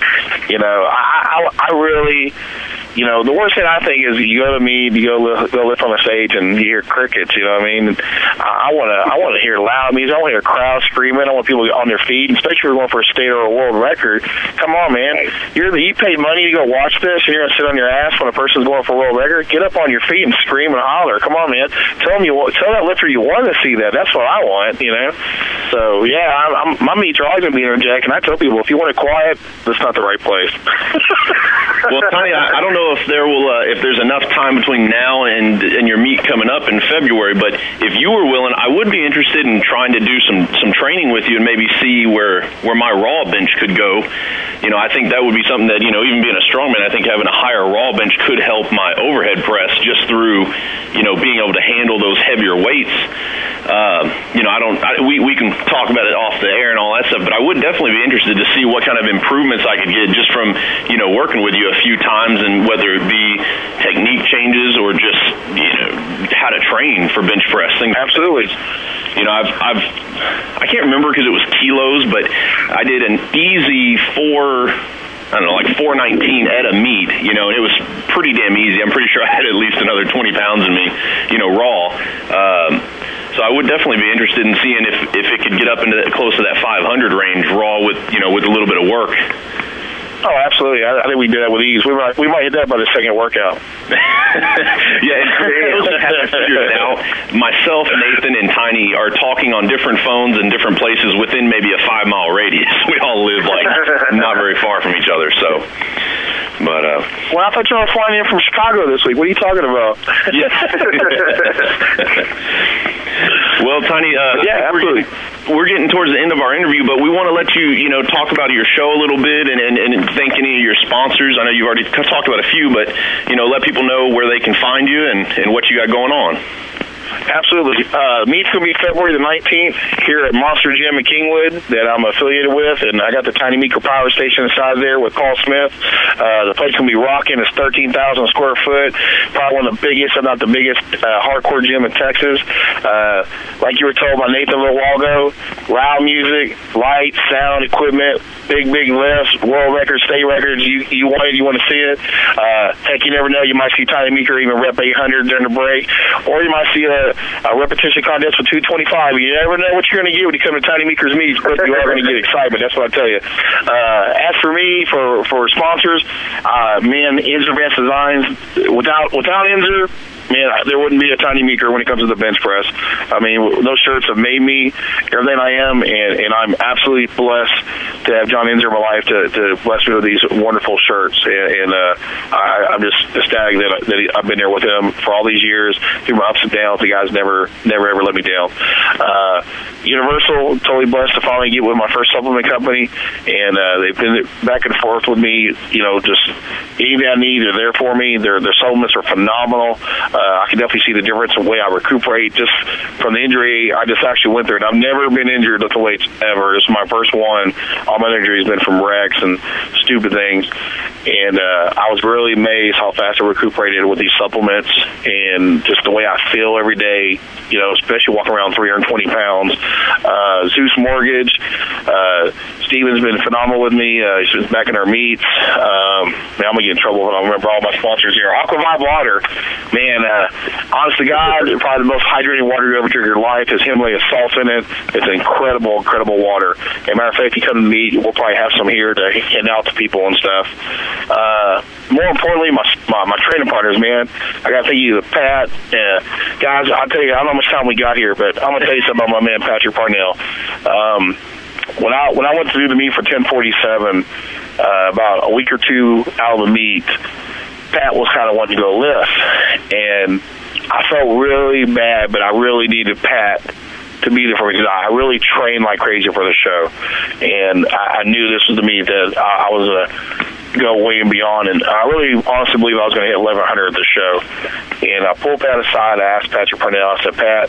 I really. The worst thing I think is you go to me, you go lift on the stage, and you hear crickets. You know what I mean? I want to hear loud music. I want to hear a crowd screaming. I want people on their feet, especially if we're going for a state or a world record. Come on, man! You paid money to go watch this, and you're gonna sit on your ass when a person's going for a world record. Get up on your feet and scream and holler. Come on, man! Tell that lifter you want to see that. That's what I want. So yeah, my meets are always gonna be interject, and I tell people if you want it quiet, that's not the right place.
Well, Tony, I don't know if there's enough time between now and your meet coming up in February, but if you were willing, I would be interested in trying to do some training with you and maybe see where my raw bench could go. I think that would be something that, even being a strongman, I think having a higher raw bench could help my overhead press just through, being able to handle those heavier weights. We can talk about it off the air and all that stuff, but I would definitely be interested to see what kind of improvements I could get just from, working with you a few times, and whether it be technique changes or just, how to train for bench press.
Absolutely.
I can't remember because it was kilos, but I did an easy 419 at a meet, and it was pretty damn easy. I'm pretty sure I had at least another 20 pounds in me, raw. So I would definitely be interested in seeing if it could get up into close to that 500 range raw with a little bit of work.
Oh, absolutely. I think we did that with ease. We might hit that by the second workout.
Yeah, and have figured it out. Myself, Nathan, and Tiny are talking on different phones in different places within maybe a 5-mile radius. We all live not very far from each other, so. But
well, I thought you were flying in from Chicago this week. What are you talking about?
Yeah. Well, Tiny,
yeah, absolutely.
We're getting towards the end of our interview, but we want to let you, talk about your show a little bit and thank any of your sponsors. I know you've already talked about a few, but, let people know where they can find you and what you got going on.
Absolutely. Meet's going to be February the 19th here at Monster Gym in Kingwood that I'm affiliated with, and I got the Tiny Meeker Power Station inside there with Paul Smith. The place going to be rocking. It's 13,000 square foot, probably one of the biggest, if not the biggest, hardcore gym in Texas. Like you were told by Nathan a little while ago, loud music, lights, sound, equipment, big lifts, world records, state records. You want to see it. Heck, you never know. You might see Tiny Meeker even rep 800 during the break, or you might see a repetition contest with 225. You never know what you're going to get when you come to Tiny Meeker's meets, but you are going to get excitement. That's what I tell you. As for me, for sponsors, man, Inzer Advanced Designs, without Inzer, man, there wouldn't be a Tiny Meeker when it comes to the bench press. I mean, those shirts have made me everything I am, and I'm absolutely blessed to have John Inzer in my life to bless me with these wonderful shirts. And I'm just ecstatic that I've been there with him for all these years, through my ups and downs. The guys never ever let me down. Universal, totally blessed to finally get with my first supplement company, and they've been back and forth with me. Just anything I need, they're there for me. Their supplements are phenomenal. I can definitely see the difference in the way I recuperate just from the injury I just actually went through. And I've never been injured at the weights ever. This is my first one. All my injuries have been from wrecks and stupid things. And I was really amazed how fast I recuperated with these supplements and just the way I feel every day, especially walking around 320 pounds. Zeus Mortgage, Steven's been phenomenal with me. He's been back in our meets. I'm going to get in trouble if I don't remember all my sponsors here. Aquavive Water, man, honest to God, probably the most hydrating water you ever drink in your life. There's Himalaya salt in it. It's incredible, incredible water. As a matter of fact, if you come to the meet, we'll probably have some here to hand out to people and stuff. More importantly, my training partners, man. I got to thank you to Pat. Guys, I'll tell you, I don't know how much time we got here, but I'm going to tell you something about my man, Patrick Parnell. When I went to do the meet for 1047, about a week or two out of the meet, Pat was kind of wanting to go lift. And I felt really bad, but I really needed Pat to be there for me. I really trained like crazy for the show. And I knew this was the meet that I was going to go way and beyond. And I really honestly believe I was going to hit 1100 at the show. And I pulled Pat aside. I asked Patrick Parnell, I said, Pat,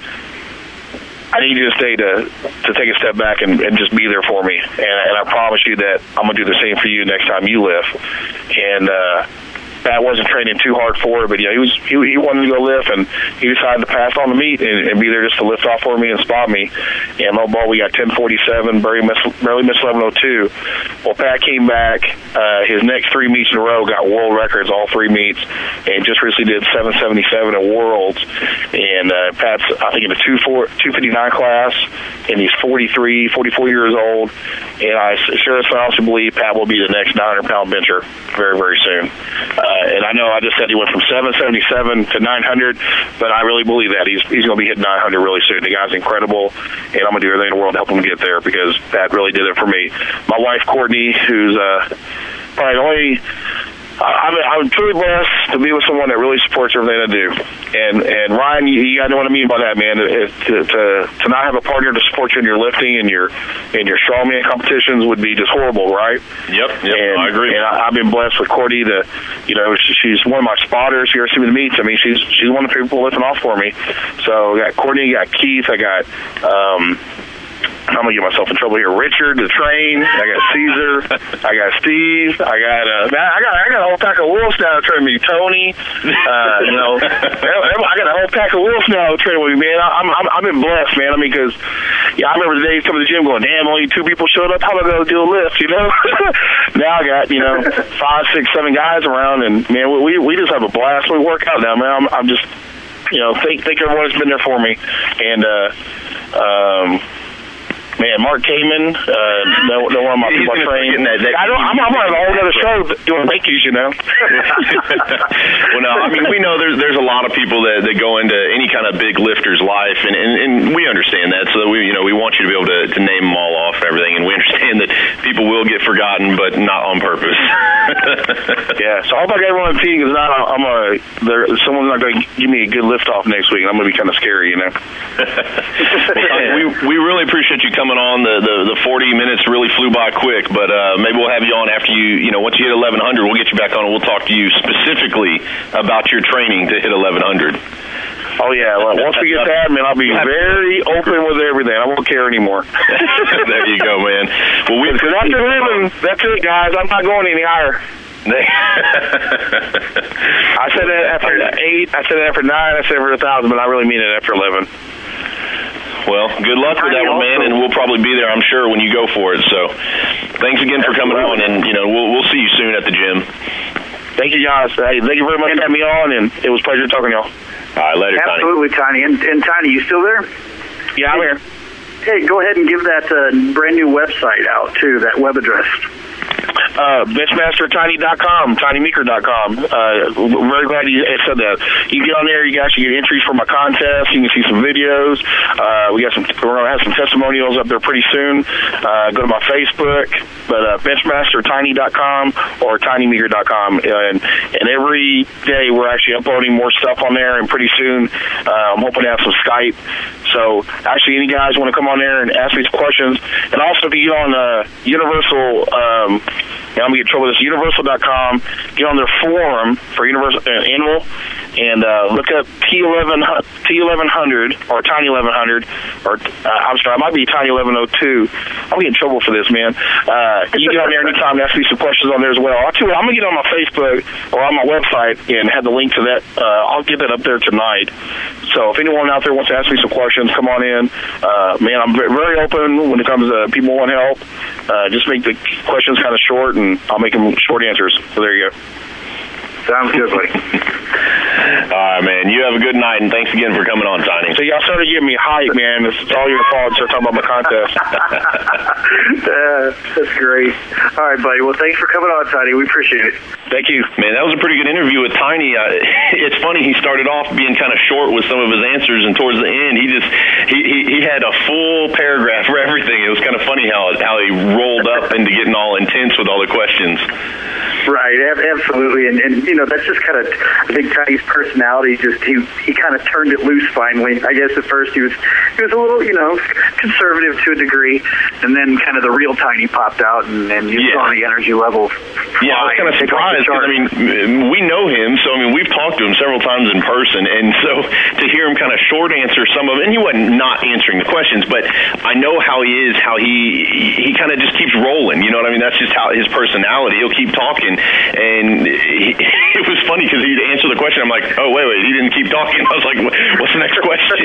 I need you to stay to take a step back and just be there for me. And I promise you that I'm going to do the same for you next time you lift. And Pat wasn't training too hard for it, but he wanted to go lift, and he decided to pass on the meet and be there just to lift off for me and spot me. And low ball, we got 1047, barely missed 1102. Well, Pat came back. His next 3 meets in a row got world records, all 3 meets, and just recently did 777 at Worlds. And Pat's, I think, in the 259 class, and he's 44 years old. And I sure as honestly believe Pat will be the next 900-pound bencher very, very soon. And I know I just said he went from 777 to 900, but I really believe that he's going to be hitting 900 really soon. The guy's incredible, and I'm going to do everything in the world to help him get there because Pat really did it for me. My wife, Courtney, who's probably the only... I'm truly blessed to be with someone that really supports everything I do. And Ryan, you got to know what I mean by that, man. To not have a partner to support you in your lifting and your strongman competitions would be just horrible, right?
Yep, I agree.
And I've been blessed with Courtney she's one of my spotters here at the meets. I mean, she's one of the people lifting off for me. So I got Courtney, I got Keith, I got I'm going to get myself in trouble here. Richard, the train. I got Caesar. I got Steve. I got a whole pack of wolves now training me. Tony. I got a whole pack of wolves now training with me, man. I've been blessed, man. I mean, because I remember the days coming to the gym going, damn, only 2 people showed up. How am I going to do a lift, Now I got, 5, 6, 7 guys around, and, man, we just have a blast. We work out now, man. I'm just, thank everyone's been there for me. And, man, Mark Kamen, one of my people I train. I'm on a whole other show doing thank yous,
Well, no, I mean, we know there's a lot of people that go into any kind of big lifter's life, and we understand that. So that we want you to be able to name them all off and everything, and we understand that people will get forgotten, but not on purpose.
Yeah, so I hope I got everyone team because someone's not going to give me a good lift off next week, and I'm going to be kind of scary,
Well, we really appreciate you coming on. The 40 minutes really flew by quick, but maybe we'll have you on after once you hit 1100, we'll get you back on and we'll talk to you specifically about your training to hit 1100.
Oh, yeah. Well, once we get that, man, I'll be very open with everything. I won't care anymore.
There you go, man. Well,
because after 11, that's it, guys. I'm not going any higher. I said that after 8, I said that after 9, I said for 1,000, but I really mean it after 11.
Well, good luck with that one, man, and we'll probably be there, I'm sure, when you go for it. So thanks again for coming on, and, we'll see you soon at the gym.
Thank you, guys. Hey, thank you very much for having me on, and it was a pleasure talking to y'all.
All right, later, Tiny.
Absolutely, Tiny. And Tiny, you still there?
Yeah, I'm here.
Hey, go ahead and give that brand new website out, too, that web address.
BenchmasterTiny.com, TinyMeeker.com. Very glad you said that. You get on there, you actually get entries for my contest. You can see some videos. We're going to have some testimonials up there pretty soon. Go to my Facebook, but BenchmasterTiny.com or TinyMeeker.com. And every day we're actually uploading more stuff on there, and pretty soon I'm hoping to have some Skype So actually, any guys want to come on there and ask me some questions. And also, if you get on Universal, I'm going to get in trouble with this, universal.com, get on their forum for Universal Animal, and look up T1100 or Tiny 1100, or I'm sorry, it might be Tiny 1102. I'm getting in trouble for this, man. You get on there anytime and ask me some questions on there as well. I'll tell you what, I'm going to get on my Facebook or on my website and have the link to that. I'll get that up there tonight. So if anyone out there wants to ask me some questions, come on in. Man, I'm very open when it comes to people want help. Just make the questions kind of short, and I'll make them short answers. So there you go.
Sounds good, buddy.
All right, man. You have a good night, and thanks again for coming on, Tiny.
So y'all started giving me hype, man. It's all your fault. Start talking about my contest.
That's great. All right, buddy. Well, thanks for coming on, Tiny. We appreciate it.
Thank you.
Man, that was a pretty good interview with Tiny. It's funny, he started off being kind of short with some of his answers, and towards the end, he had a full paragraph for everything. It was kind of funny how he rolled up into getting all intense with all the questions.
Right, absolutely, and you know, that's just kind of, I think Tiny's personality. Just he kind of turned it loose finally. I guess at first he was a little, you know, conservative to a degree, and then kind of the real Tiny popped out, and you saw the energy level.
Yeah, I was kind of surprised because, I mean, we know him, so I mean, we've talked to him several times in person, and so to hear him kind of short answer some of it, and he wasn't not answering the questions, but I know how he is, how he kind of just keeps rolling. You know what I mean? That's just how his personality. He'll keep talking. And it was funny because he'd answer the question. I'm like, oh, wait, he didn't keep talking. I was like, what's the next question?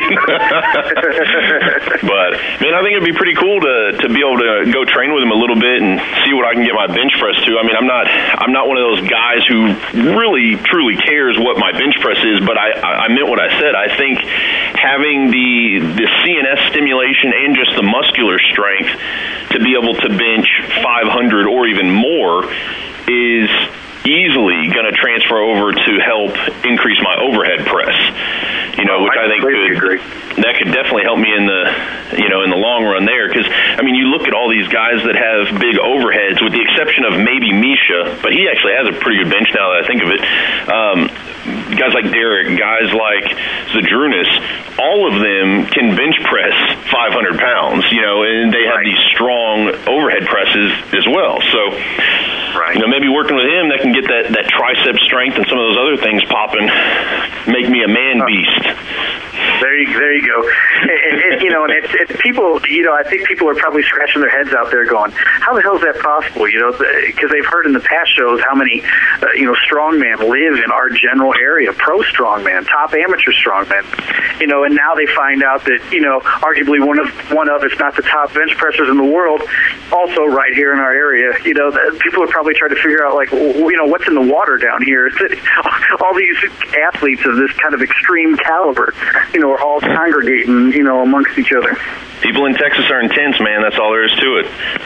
But, man, I think it'd be pretty cool to be able to go train with him a little bit and see what I can get my bench press to. I mean, I'm not one of those guys who really, truly cares what my bench press is, but I meant what I said. I think having the CNS stimulation and just the muscular strength to be able to bench 500 or even more is easily going to transfer over to help increase my overhead press, you know, which I think could definitely help me in the long run there. Because I mean, you look at all these guys that have big overheads, with the exception of maybe Misha, but he actually has a pretty good bench now that I think of it. Guys like Derek, guys like Zadrunas, all of them can bench press 500 pounds, you know, and they have these strong overhead presses as well. So, you know, maybe working with him, that can get that tricep strength and some of those other things popping, make me a man beast.
There you go. And you know, and it's people, you know, I think people are probably scratching their heads out there going, how the hell is that possible? You know, because they've heard in the past shows how many, you know, strongmen live in our general area, pro strongman, top amateur strongman, you know, and now they find out that, you know, arguably one of, if not the top bench pressers in the world, also right here in our area. You know, people are probably trying to figure out, like, you know, what's in the water down here? All these athletes of this kind of extreme caliber, you know, are all congregating, you know, amongst each other.
People in Texas are intense, man. That's all there is to it.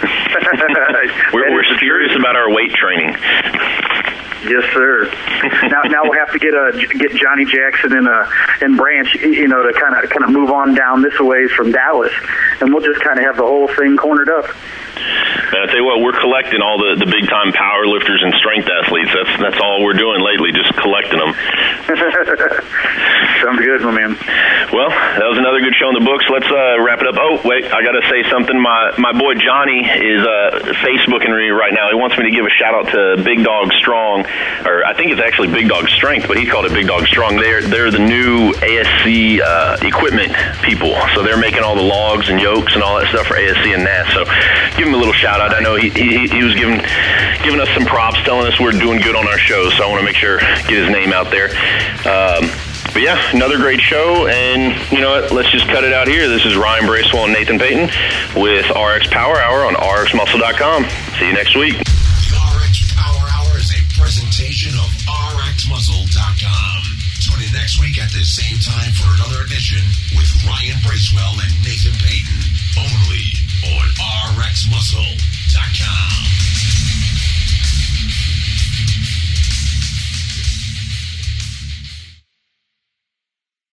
We're serious about our weight training.
Yes, sir. Now we'll have to get Johnny Jackson and Branch, you know, to kind of move on down this way from Dallas, and we'll just kind of have the whole thing cornered up.
And I tell you what, we're collecting all the big time power lifters and strength athletes. That's all we're doing lately, just collecting them.
Sounds good, my man.
Well, that was another good show in the books. Let's wrap it up. Oh, wait, I got to say something. My boy Johnny is Facebooking me right now. He wants me to give a shout out to Big Dog Strong, or I think it's actually Big Dog Strength, but he called it Big Dog Strong. They're the new ASC equipment people, so they're making all the logs and yokes and all that stuff for ASC and NAS. So give him a little shout out. I know he was giving us some props, telling us we're doing good on our show, so I want to make sure get his name out there. But yeah, another great show, and you know what, let's just cut it out here. This is Ryan Bracewell and Nathan Payton with RX Power Hour on rxmuscle.com. See you next week.
The RX Power Hour is a presentation of rxmuscle.com. Tune in next week at the same time for another edition with Ryan Bracewell and Nathan Payton.